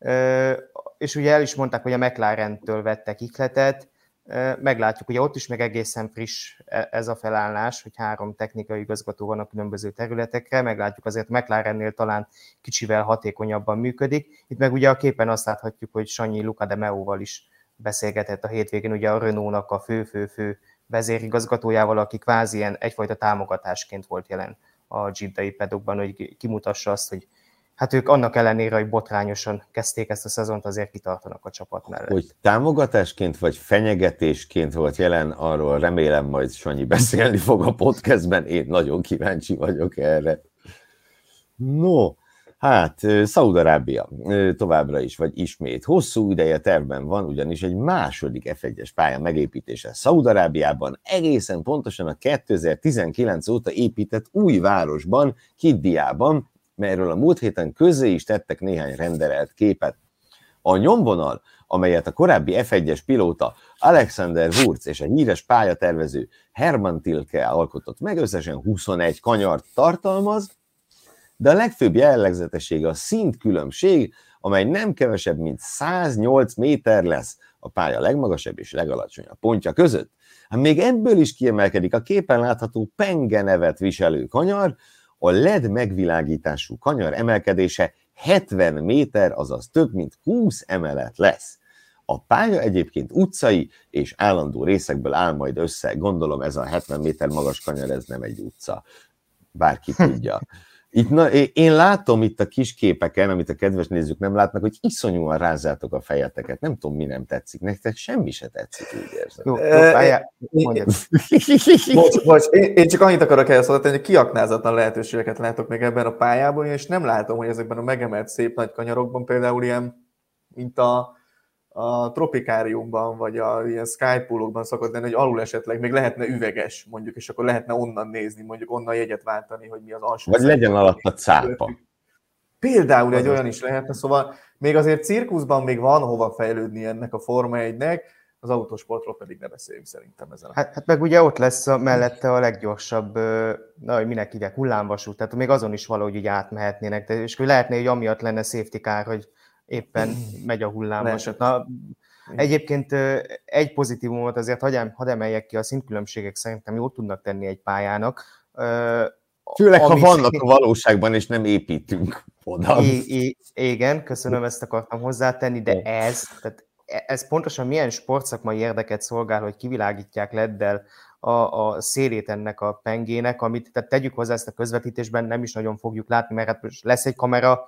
C: És ugye el is mondták, hogy a McLarentől vettek ihletet, meglátjuk, ugye ott is meg egészen friss ez a felállás, hogy 3 technikai igazgató van a különböző területekre, meglátjuk azért McLarennél talán kicsivel hatékonyabban működik. Itt meg ugye a képen azt láthatjuk, hogy Sanyi Luca de Meóval is beszélgetett a hétvégén, ugye a Renault-nak a fő vezérigazgatójával, aki kvázi ilyen egyfajta támogatásként volt jelen a Jeddah-i paddockban, hogy kimutassa azt, hogy hát ők annak ellenére, hogy botrányosan kezdték ezt a szezont, azért kitartanak a csapat mellett.
B: Hogy támogatásként vagy fenyegetésként volt jelen, arról remélem majd Sanyi beszélni fog a podcastben, én nagyon kíváncsi vagyok erre. No, hát Szaúd-Arábia továbbra is, vagy ismét hosszú ideje tervben van, ugyanis egy második F1-es pálya megépítése Szaúd-Arábiában, egészen pontosan a 2019 óta épített új városban, Kiddiában, melyről a múlt héten közzé is tettek néhány renderelt képet. A nyomvonal, amelyet a korábbi F1-es pilóta Alexander Wurz és a híres pályatervező Herman Tilke alkotott meg, összesen 21 kanyart tartalmaz, de a legfőbb jellegzetessége a szintkülönbség, amely nem kevesebb, mint 108 méter lesz a pálya legmagasabb és legalacsonyabb pontja között. Hát még ebből is kiemelkedik a képen látható Penge nevet viselő kanyar, a LED megvilágítású kanyar emelkedése 70 méter, azaz több mint 20 emelet lesz. A pálya egyébként utcai és állandó részekből áll majd össze. Gondolom ez a 70 méter magas kanyar, ez nem egy utca. Bárki tudja. Én látom itt a kis képeken, amit a kedves nézők nem látnak, hogy iszonyúan rázzátok a fejeteket. Nem tudom, mi nem tetszik. Nektek semmi se tetszik, úgy érzem.
A: Bocs, én csak annyit akarok ehhez hozzátenni, hogy kiaknázatlan lehetőségeket látok még ebben a pályában, és nem látom, hogy ezekben a megemelt szép nagy kanyarokban például ilyen, mint a tropikáriumban, vagy a ilyen skypoolokban szokott lenni, hogy alul esetleg még lehetne üveges, mondjuk, és akkor lehetne onnan nézni, mondjuk onnan jegyet váltani, hogy mi az alsó.
B: Vagy legyen alatt a cápa.
A: Például egy olyan is lehetne, szóval még azért cirkuszban még van hova fejlődni ennek a Forma 1-nek, az autósportról pedig ne beszéljünk szerintem ezen.
C: Hát meg ugye ott lesz mellette a leggyorsabb, hogy minek hívják, hullámvasút, tehát még azon is valahogy így átmehetnének, és lehetne, hogy amiatt lenne safety car, hogy éppen megy a hullámvasút. Na, egyébként egy pozitívumot azért hadd emeljek ki, a szintkülönbségek szerintem jól tudnak tenni egy pályának.
B: Főleg, ha vannak a valóságban, és nem építünk oda.
C: Igen, köszönöm, ezt akartam hozzátenni, de ez pontosan milyen sportszakmai érdeket szolgál, hogy kivilágítják LED-del a szélét ennek a pengének, amit tehát tegyük hozzá, ezt a közvetítésben nem is nagyon fogjuk látni, mert hát most lesz egy kamera.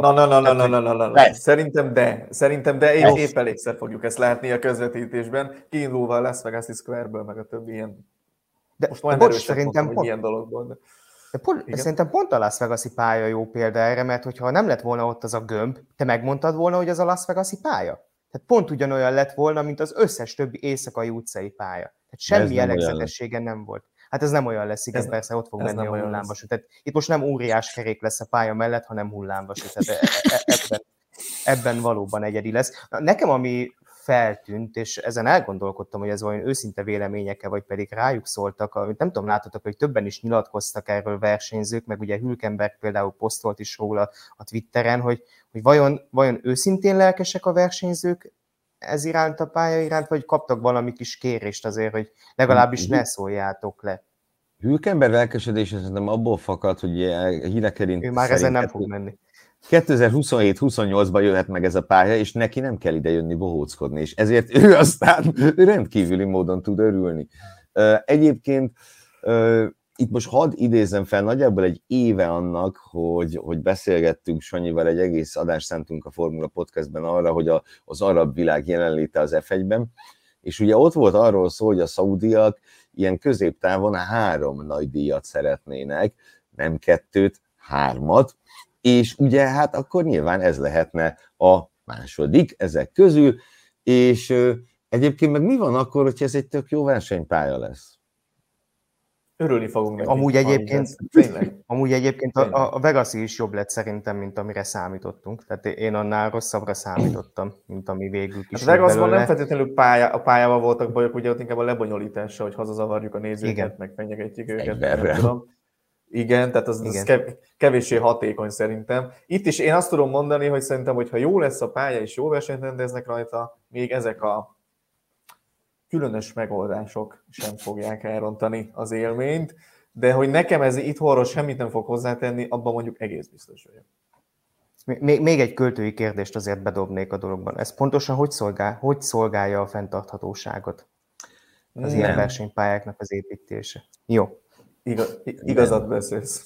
A: Szerintem épp elégszer fogjuk ezt látni a közvetítésben, kiindulva a Las Vegas-i Square-ből, meg a többi ilyen. Most már erősen mondtam, hogy ilyen dologból.
C: Szerintem pont a Las Vegas-i pálya jó példa erre, mert hogyha nem lett volna ott az a gömb, te megmondtad volna, hogy az a Las Vegas-i pálya? Tehát pont ugyanolyan lett volna, mint az összes többi éjszakai utcai pálya. Tehát semmi jellegzetessége nem volt. Hát ez nem olyan lesz, igen, persze ott fog menni a hullámvasút. Tehát itt most nem óriás kerék lesz a pálya mellett, hanem hullámvasút. Tehát ebben valóban egyedi lesz. Nekem ami feltűnt, és ezen elgondolkodtam, hogy ez olyan őszinte véleményeke, vagy pedig rájuk szóltak, amit nem tudom, láttatok, hogy többen is nyilatkoztak erről versenyzők, meg ugye Hülkenberg például posztolt is róla a Twitteren, hogy vajon őszintén lelkesek a versenyzők ez iránt, a pálya iránt, vagy kaptak valami kis kérést azért, hogy legalábbis ne szóljátok le.
B: Hülkenberg lelkesedése szerintem abból fakad, hogy hírek szerint...
C: Ő már ezen nem fog menni.
B: 2027-28-ban jöhet meg ez a pálya, és neki nem kell ide jönni bohóckodni, és ezért ő aztán rendkívüli módon tud örülni. Egyébként itt most hadd idézem fel, nagyjából egy éve annak, hogy beszélgettünk Sanyival, egy egész adást szántunk a Formula Podcastben arra, hogy az arab világ jelenléte az F1-ben, és ugye ott volt arról szó, hogy a szaudiak ilyen középtávon 3 nagy díjat szeretnének, nem 2, 3, és ugye hát akkor nyilván ez lehetne a második ezek közül, és egyébként meg mi van akkor, hogyha ez egy tök jó versenypálya lesz?
A: Örülni fogunk neki.
C: Amúgy egyébként a Vegas-i is jobb lett szerintem, mint amire számítottunk. Tehát én annál rosszabbra számítottam, mint ami végül is.
A: Hát Vegasban nem feltétlenül a pályával voltak bajok, ugye ott inkább a lebonyolítása, hogy hazazavarjuk a nézőket, meg fenyegetjük őket. Igen, tehát az kevéssé hatékony szerintem. Itt is én azt tudom mondani, hogy szerintem, hogyha jó lesz a pálya és jó versenyt rendeznek rajta, még ezek a különös megoldások sem fogják elrontani az élményt, de hogy nekem ez itthonról semmit nem fog hozzátenni, abban mondjuk egész biztos vagyok.
C: Még egy költői kérdést azért bedobnék a dologban. Ez pontosan hogy szolgálja a fenntarthatóságot? Az ilyen versenypályáknak az építése. Jó.
A: Igazat beszélsz.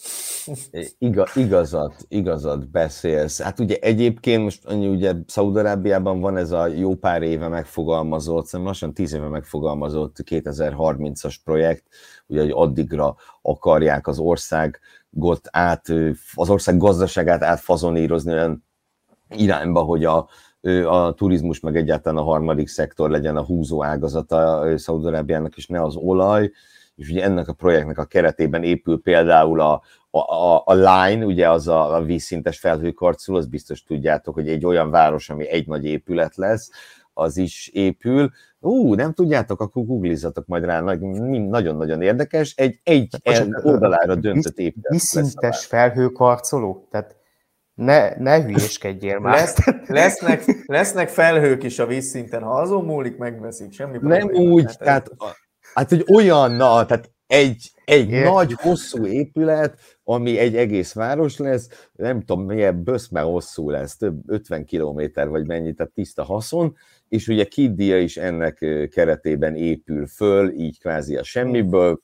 B: Igazat beszélsz. Hát ugye egyébként most ugye Szaúd-Arábiában van ez a jó pár éve megfogalmazott, szerintem lassan 10 éve megfogalmazott 2030-as projekt, ugye, hogy addigra akarják az ország gazdaságát átfazonírozni olyan irányba, hogy a turizmus meg egyáltalán a harmadik szektor legyen a húzó ágazata Szaúd-Arábiának, és ne az olaj. És ugye ennek a projektnek a keretében épül például a Line, ugye az a vízszintes felhőkarcoló, azt biztos tudjátok, hogy egy olyan város, ami egy nagy épület lesz, az is épül. Nem tudjátok, akkor googlizzatok majd rá, nagyon-nagyon érdekes. Egy oldalára döntött épület.
C: Vízszintes felhőkarcoló? Tehát ne hülyéskedjél már.
A: Lesznek felhők is a vízszinten, ha azon múlik, megveszik, semmi probléma.
B: Nem úgy, tehát hogy olyan, tehát egy nagy, hosszú épület, ami egy egész város lesz, nem tudom, milyen böszme hosszú lesz, több 50 kilométer vagy mennyi, tehát tiszta haszon, és ugye Kid Dia is ennek keretében épül föl, így kvázi a semmiből,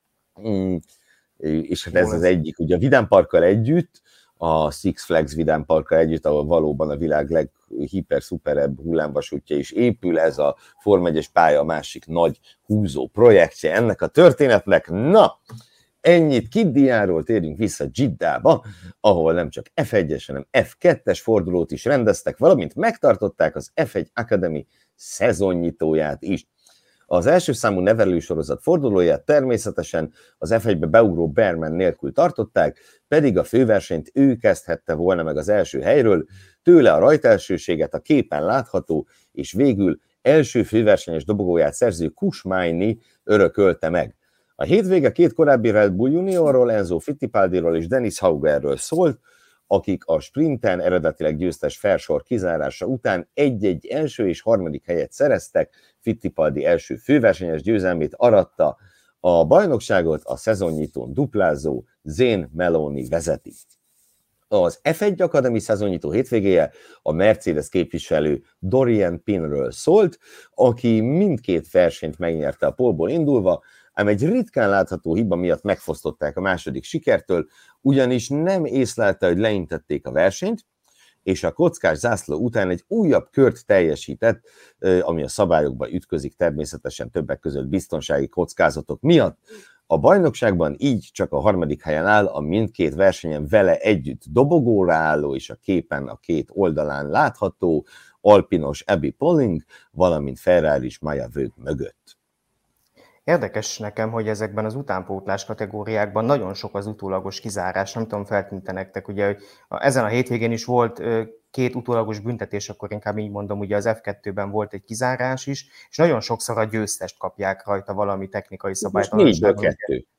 B: és hát ez az egyik, ugye a Vidám Parkkal együtt, a Six Flags Vidám Parkkal együtt, ahol valóban a világ leghiper-szuperebb hullámvasútja is épül, ez a Forma 1-es pálya a másik nagy húzó projektje ennek a történetnek. Na, ennyit Kid Diáról, térjünk vissza Dzsiddába, ahol nem csak F1-es, hanem F2-es fordulót is rendeztek, valamint megtartották az F1 Academy szezonnyitóját is. Az első számú nevelősorozat fordulóját természetesen az F1-be beugró Bearman nélkül tartották, pedig a főversenyt ő kezdhette volna meg az első helyről, tőle a rajtelsőséget a képen látható, és végül első főversenyes dobogóját szerző Kusmaini örökölte meg. A hétvége két korábbi Red Bull juniorról, Enzo Fittipaldiról és Dennis Haugerről szólt, akik a sprinten eredetileg győztes Fersor kizárása után egy-egy első és harmadik helyet szereztek, Fittipaldi első főversenyes győzelmét aratta, a bajnokságot a szezonnyitón duplázó Zane Maloney vezeti. Az F1 Academy szezonnyitó hétvégéje a Mercedes képviselő Dorian Pinről szólt, aki mindkét versenyt megnyerte a pole-ból indulva, ám egy ritkán látható hiba miatt megfosztották a második sikertől, ugyanis nem észlelte, hogy leintették a versenyt, és a kockás zászló után egy újabb kört teljesített, ami a szabályokba ütközik természetesen többek között biztonsági kockázatok miatt. A bajnokságban így csak a harmadik helyen áll a mindkét versenyen vele együtt dobogóra álló és a képen a két oldalán látható alpinos Abby Pauling, valamint Ferraris Maja Vög mögött.
C: Érdekes nekem, hogy ezekben az utánpótlás kategóriákban nagyon sok az utólagos kizárás, nem tudom, feltűnte nektek, ugye, hogy ezen a hétvégén is volt két utólagos büntetés, akkor inkább így mondom, ugye az F2-ben volt egy kizárás is, és nagyon sokszor a győztest kapják rajta valami technikai szabálytalanságon.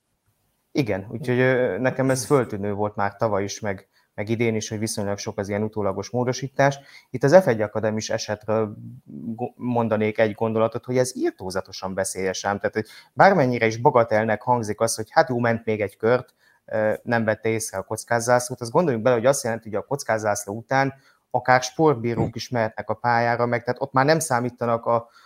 C: Igen, úgyhogy nekem ez föltűnő volt már tavaly is, meg idén is, hogy viszonylag sok az ilyen utólagos módosítás. Itt az F1 Academy-s esetről mondanék egy gondolatot, hogy ez írtózatosan veszélyes ám. Tehát, hogy bármennyire is bagatelnek hangzik az, hogy hát jó, ment még egy kört, nem vette észre a kockázzászlót, azt gondoljunk bele, hogy azt jelenti, hogy a kockázzászló után akár sportbírók is mehetnek a pályára, meg tehát ott már nem számítanak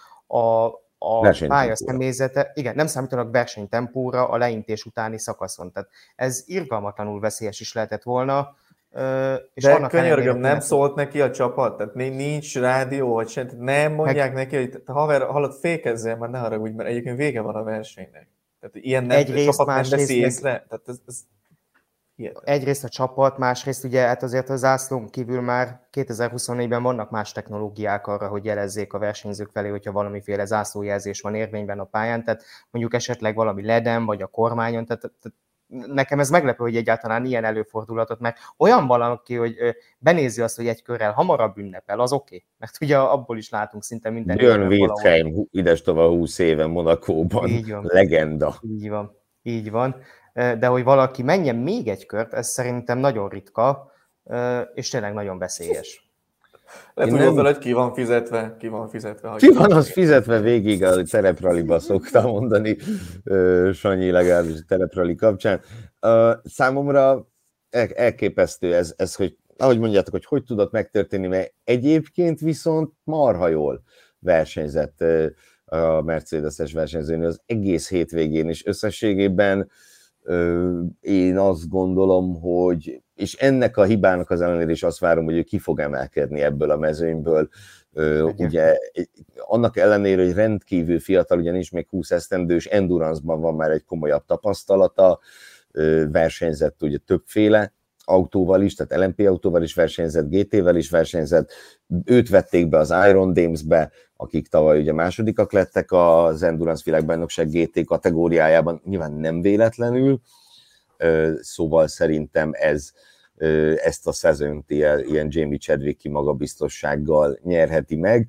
C: a pálya személyzete, igen, nem számítanak versenytempóra a leintés utáni szakaszon. Tehát ez irgalmatlanul veszélyes is lehetett volna.
A: És de könyörgöm, nem szólt neki a csapat? Tehát nincs rádió, vagy sem, nem mondják neki, hogy haver, hallod, fékezzél, már ne haragudj, mert egyébként vége van a versenynek. Tehát ilyen nem, a csapat nem veszi észre. Tehát ez
C: egyrészt a csapat, másrészt ugye hát azért a zászlón kívül már 2024-ben vannak más technológiák arra, hogy jelezzék a versenyzők felé, hogyha valamiféle zászlójelzés van érvényben a pályán, tehát mondjuk esetleg valami leden, vagy a kormányon, tehát nekem ez meglepő, hogy egyáltalán ilyen előfordulatot, mert olyan valaki, hogy benézi azt, hogy egy körrel hamarabb ünnepel, az oké. Mert ugye abból is látunk szinte minden.
B: Björn Wildheim, idestova 20 éve Monacóban, legenda.
C: Így van. De hogy valaki menjen még egy kört, ez szerintem nagyon ritka, és tényleg nagyon veszélyes.
A: Tudod, hogy ki van fizetve. Ki
B: van az fizetve végig a terepraliba, szoktam mondani, Sanyi legalábbis a tereprali kapcsán. Számomra elképesztő ez, hogy ahogy mondjátok, hogy tudott megtörténni, mert egyébként viszont marha jól versenyzett a Mercedes-es versenyzőnő az egész hétvégén, és összességében én azt gondolom, hogy, és ennek a hibának az ellenére is azt várom, hogy ő ki fog emelkedni ebből a mezőnyből. Ugye annak ellenére, hogy rendkívül fiatal, ugye nincs még 20 esztendős, endurance-ban van már egy komolyabb tapasztalata, versenyzett ugye többféle autóval is, tehát LMP autóval is versenyzett, GT-vel is versenyzett, őt vették be az Iron Dames-be, akik tavaly ugye másodikak lettek az Endurance világbajnokság GT kategóriájában, nyilván nem véletlenül, szóval szerintem ezt a szezont ilyen Jamie Chadwicki magabiztossággal nyerheti meg,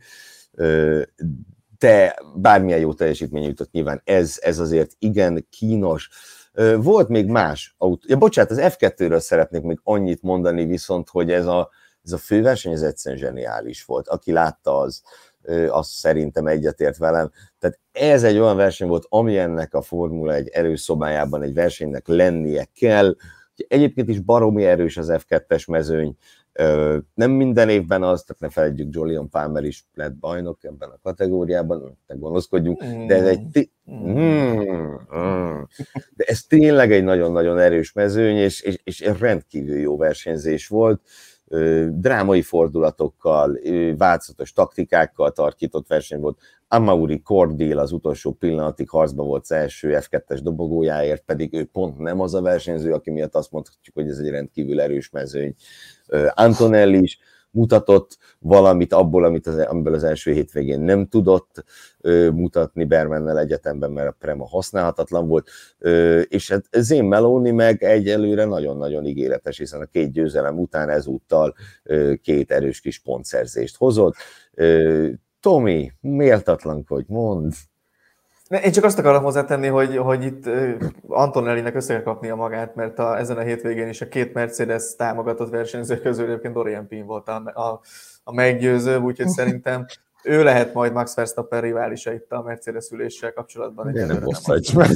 B: de bármilyen jó teljesítmény jutott nyilván, ez azért igen kínos. Volt még más autó. Ja, bocsánat, az F2-ről szeretnék még annyit mondani, viszont, hogy ez a főverseny, ez egyszerűen zseniális volt. Aki látta, az azt szerintem egyetért velem. Tehát ez egy olyan verseny volt, ami ennek a Formula 1 előszobájában egy versenynek lennie kell. Egyébként is baromi erős az F2-es mezőny, nem minden évben az, tehát ne felejtjük, Jolyon Palmer is lett bajnok ebben a kategóriában, ne gonoszkodjunk, de ez de ez tényleg egy nagyon-nagyon erős mezőny, és rendkívül jó versenyzés volt, drámai fordulatokkal, változatos taktikákkal tarkított verseny volt. Amaury Cordeel az utolsó pillanatig harcba volt az első F2-es dobogójáért, pedig ő pont nem az a versenyző, aki miatt azt mondhatjuk, hogy ez egy rendkívül erős mezőny. Antonelli is mutatott valamit abból, amiből az első hétvégén nem tudott mutatni Bermannel egyetemben, mert a Prema használhatatlan volt, és hát Zane Maloney meg egyelőre nagyon-nagyon ígéretes, hiszen a 2 győzelem után ezúttal 2 erős kis pontszerzést hozott. Tomi, méltatlankodj, mondd!
A: Én csak azt akarom hozzátenni, hogy itt Antonellinek össze kell kapnia magát, mert ezen a hétvégén is a 2 Mercedes támogatott versenyző közül egyébként Dorian Pin volt a meggyőző, úgyhogy szerintem ő lehet majd Max Verstappen riválisa itt a Mercedes üléssel kapcsolatban.
B: Nem bosszadj meg!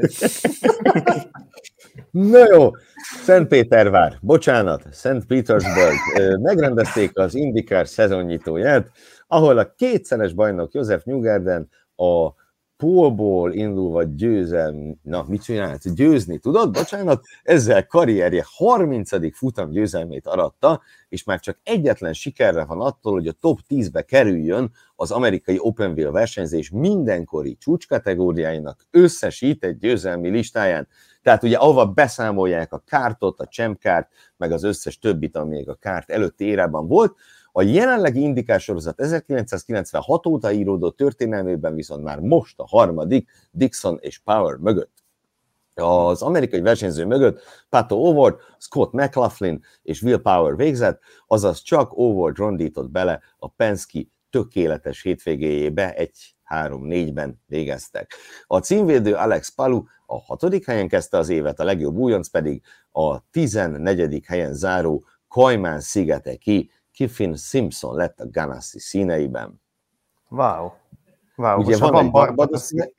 B: Na jó, Szentpétervár, bocsánat, Szent Petersburg, megrendezték az IndyCar szezonnyitóját, ahol a 2-szeres bajnok Josef Newgarden a pole-ból indulva győzni tudod, bocsánat, ezzel karrierje 30. futam győzelmét aratta, és már csak egyetlen sikerre van attól, hogy a top 10-be kerüljön az amerikai Open Wheel versenyzés mindenkori csúcskategóriáinak összesített győzelmi listáján. Tehát ugye ahova beszámolják a kártot, a Champ kárt, meg az összes többit, ami még a kárt előtti érában volt. A jelenlegi IndyCar sorozat 1996 óta íródó történelmében viszont már most a harmadik Dixon és Power mögött. Az amerikai versenyző mögött Pato O'Ward, Scott McLaughlin és Will Power végzett, azaz csak O'Ward rondított bele a Penske tökéletes hétvégéjébe, 1-3-4-ben végeztek. A címvédő Alex Palou a 6. helyen kezdte az évet, a legjobb újonc pedig a 14. helyen záró Cayman-szigeteki Kiffin Simpson lett a Ganassi színeiben.
C: Wow.
B: Ugye van egy barbadoszi...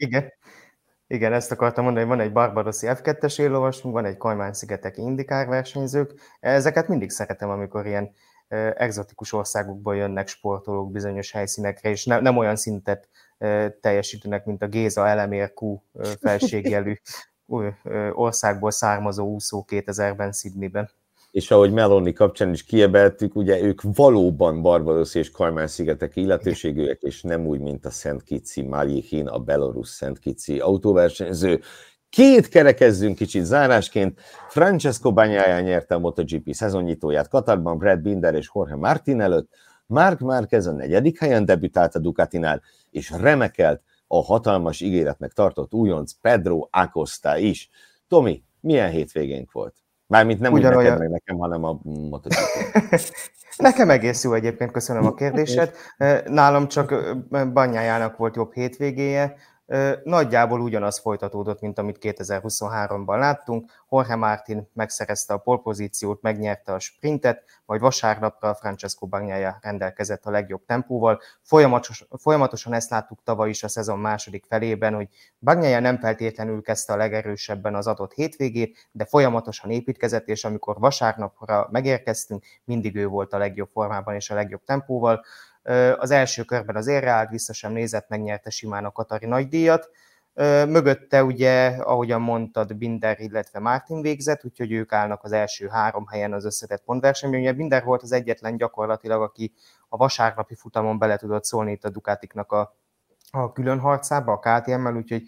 C: Igen, ezt akartam mondani, hogy van egy barbadoszi F2-es éllovasunk, van egy Cayman-szigeteki IndyCar versenyzők. Ezeket mindig szeretem, amikor ilyen egzotikus országokból jönnek sportolók bizonyos helyszínekre, és nem olyan szintet teljesítenek, mint a Géza Elemér Q felségjelű országból származó úszó 2000-ben Sydneyben.
B: És ahogy Maloney kapcsán is kiebeltük, ugye ők valóban Barbados és Cayman-szigeteki illetőségűek, és nem úgy, mint a Szent Kitsi Malyihin, a belorusz Szent Kitsi autóversenyző. 2 kerekezzünk kicsit zárásként. Francesco Bagnaia nyerte a MotoGP szezonnyitóját Katarban Brad Binder és Jorge Martin előtt. Marc Márquez a 4. helyen debütált a Ducatinál, és remekelt a hatalmas ígéretnek tartott újonc Pedro Acosta is. Tomi, milyen hétvégénk volt? Mármint nem úgy neked meg nekem, hanem a MotoGP.
C: Nekem egész jó egyébként, köszönöm a kérdésed. Nálam csak Bagnajának volt jobb hétvégéje. Nagyjából ugyanaz folytatódott, mint amit 2023-ban láttunk. Jorge Martin megszerezte a polpozíciót, megnyerte a sprintet, majd vasárnapra Francesco Bagnaia rendelkezett a legjobb tempóval. Folyamatosan ezt láttuk tavaly is a szezon második felében, hogy Bagnaia nem feltétlenül kezdte a legerősebben az adott hétvégét, de folyamatosan építkezett, és amikor vasárnapra megérkeztünk, mindig ő volt a legjobb formában és a legjobb tempóval. Az első körben az érre állt, vissza sem nézett, megnyerte simán a katari nagydíjat. Mögötte ugye, ahogyan mondtad, Binder, illetve Martin végzett, úgyhogy ők állnak az első 3 helyen az összetett pontversenyben. Ugye Binder volt az egyetlen gyakorlatilag, aki a vasárnapi futamon bele tudott szólni itt a Ducatiknak a külön harcába, a KTM-mel, úgyhogy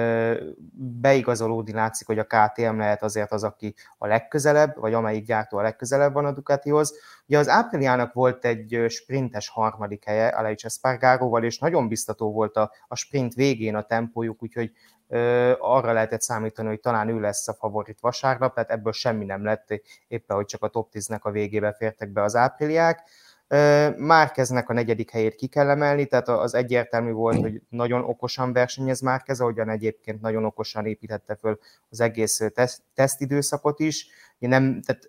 C: beigazolódni látszik, hogy a KTM lehet azért az, aki a legközelebb, vagy amelyik gyártó a legközelebb van a Ducatihoz. Ugye az Apriliának volt egy sprintes 3. helye Aleix Espargaróval, és nagyon biztató volt a sprint végén a tempójuk, úgyhogy arra lehetett számítani, hogy talán ő lesz a favorit vasárnap, tehát ebből semmi nem lett, éppen hogy csak a top 10-nek a végébe fértek be az Apriliák. Márqueznek a 4. helyét ki kell emelni, tehát az egyértelmű volt, hogy nagyon okosan versenyez Márquez, ahogyan egyébként nagyon okosan építette föl az egész tesztidőszakot is. Tehát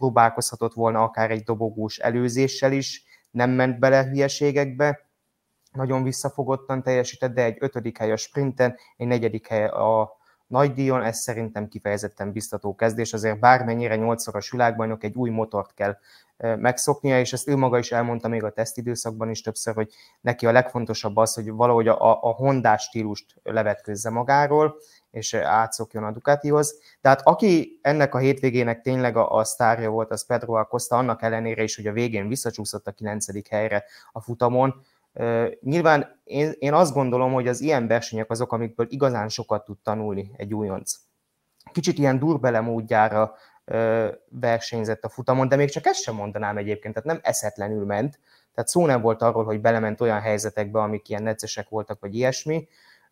C: megpróbálkozhatott volna akár egy dobogós előzéssel is, nem ment bele hülyeségekbe, nagyon visszafogottan teljesített, de egy 5. hely a sprinten, egy 4. hely a nagydíjon, ez szerintem kifejezetten biztató kezdés, azért bármennyire 8-szoros világbajnok, egy új motort kell megszoknia, és ezt ő maga is elmondta még a tesztidőszakban is többször, hogy neki a legfontosabb az, hogy valahogy a Hondás stílust levetkőzze magáról, és átszokjon a Ducatihoz. Tehát aki ennek a hétvégének tényleg a sztárja volt, az Pedro Acosta, annak ellenére is, hogy a végén visszacsúszott a 9. helyre a futamon. Nyilván én azt gondolom, hogy az ilyen versenyek azok, amikből igazán sokat tud tanulni egy újonc. Kicsit ilyen durbele módjára versenyzett a futamon, de még csak ezt sem mondanám egyébként, tehát nem eszetlenül ment, tehát szó nem volt arról, hogy belement olyan helyzetekbe, amik ilyen neccesek voltak, vagy ilyesmi.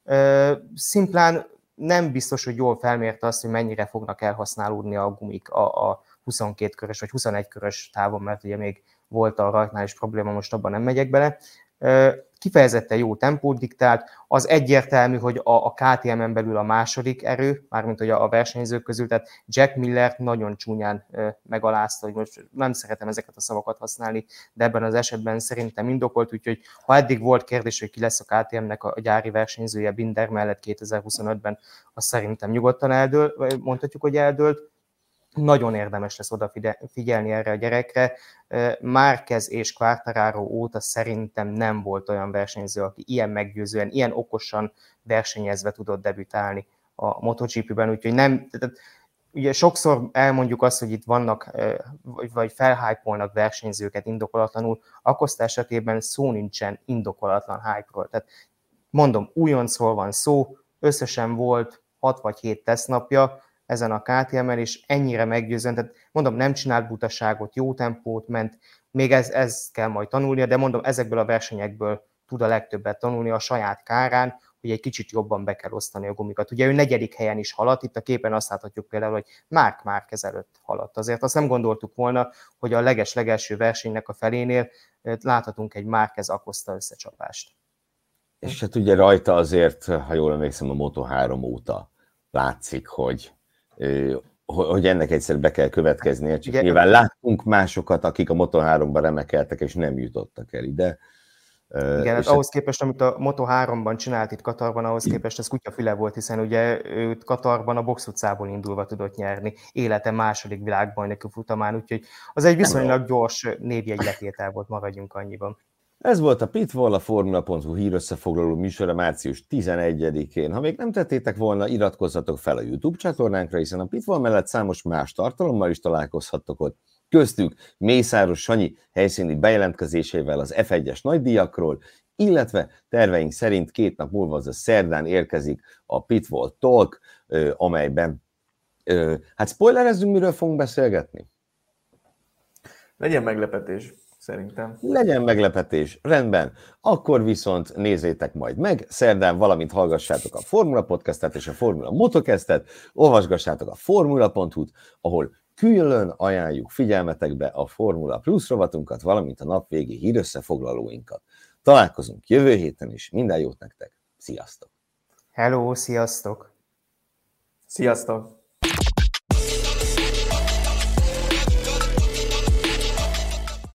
C: Szimplán nem biztos, hogy jól felmérte azt, hogy mennyire fognak elhasználódni a gumik a 22 körös vagy 21 körös távon, mert ugye még volt a rajtnál is probléma, most abban nem megyek bele. Kifejezetten jó tempót diktált, az egyértelmű, hogy a KTM-en belül a második erő, mármint hogy a versenyzők közül, tehát Jack Millert nagyon csúnyán megalázta, hogy most nem szeretem ezeket a szavakat használni, de ebben az esetben szerintem indokolt, úgyhogy ha eddig volt kérdés, hogy ki lesz a KTM-nek a gyári versenyzője Binder mellett 2025-ben, azt szerintem nyugodtan mondhatjuk, hogy eldőlt. Nagyon érdemes lesz odafigyelni erre a gyerekre. Márquez és Quartararo óta szerintem nem volt olyan versenyző, aki ilyen meggyőzően, ilyen okosan versenyezve tudott debütálni a MotoGP-ben, úgyhogy nem, ugye sokszor elmondjuk azt, hogy itt vannak, vagy felhype-olnak versenyzőket indokolatlanul, Acosta esetében szó nincsen indokolatlan hype-ról. Tehát mondom, újoncról van szó, összesen volt 6 vagy 7 tesztnapja ezen a KTM-en, és ennyire meggyőzően, tehát mondom, nem csinált butaságot, jó tempót ment, még ez kell majd tanulnia, de mondom, ezekből a versenyekből tud a legtöbbet tanulni a saját kárán, hogy egy kicsit jobban be kell osztani a gumikat. Ugye ő 4. helyen is haladt, itt a képen azt láthatjuk például, hogy Marc Márquez előtt haladt. Azért azt nem gondoltuk volna, hogy a legelső versenynek a felénél láthatunk egy Márquez-Acosta összecsapást.
B: És hát ugye rajta azért, ha jól emlékszem, a Moto3 óta látszik, hogy ennek egyszer be kell következnie, csak igen, nyilván láttunk másokat, akik a Moto3-ban remekeltek, és nem jutottak el ide.
C: Igen, hát ahhoz képest, amit a Moto3-ban csinált itt Katarban, ahhoz képest ez kutyafüle volt, hiszen ugye őt Katarban a box utcából indulva tudott nyerni, élete második világbajnoki futamán, úgyhogy az egy viszonylag gyors névjegyletétel volt, maradjunk annyiban.
B: Ez volt a Pitfall, a Formula.hu hírösszefoglaló műsora március 11-én. Ha még nem tettétek volna, iratkozzatok fel a YouTube csatornánkra, hiszen a Pitfall mellett számos más tartalommal is találkozhattok ott. Köztük Mészáros Sanyi helyszíni bejelentkezésével az F1-es nagydíjakról, illetve terveink szerint 2 nap múlva, azaz szerdán érkezik a Pitfall Talk, amelyben, hát spoilerezzünk, miről fogunk beszélgetni?
A: Legyen meglepetés. Szerintem.
B: Legyen meglepetés, rendben. Akkor viszont nézzétek majd meg, szerdán, valamint hallgassátok a Formula Podcastet és a Formula Motocastet, olvasgassátok a Formula.hu-t, ahol külön ajánljuk figyelmetekbe a Formula Plus rovatunkat, valamint a napvégi hírösszefoglalóinkat. Találkozunk jövő héten is, minden jót nektek, sziasztok!
C: Hello, sziasztok!
A: Sziasztok!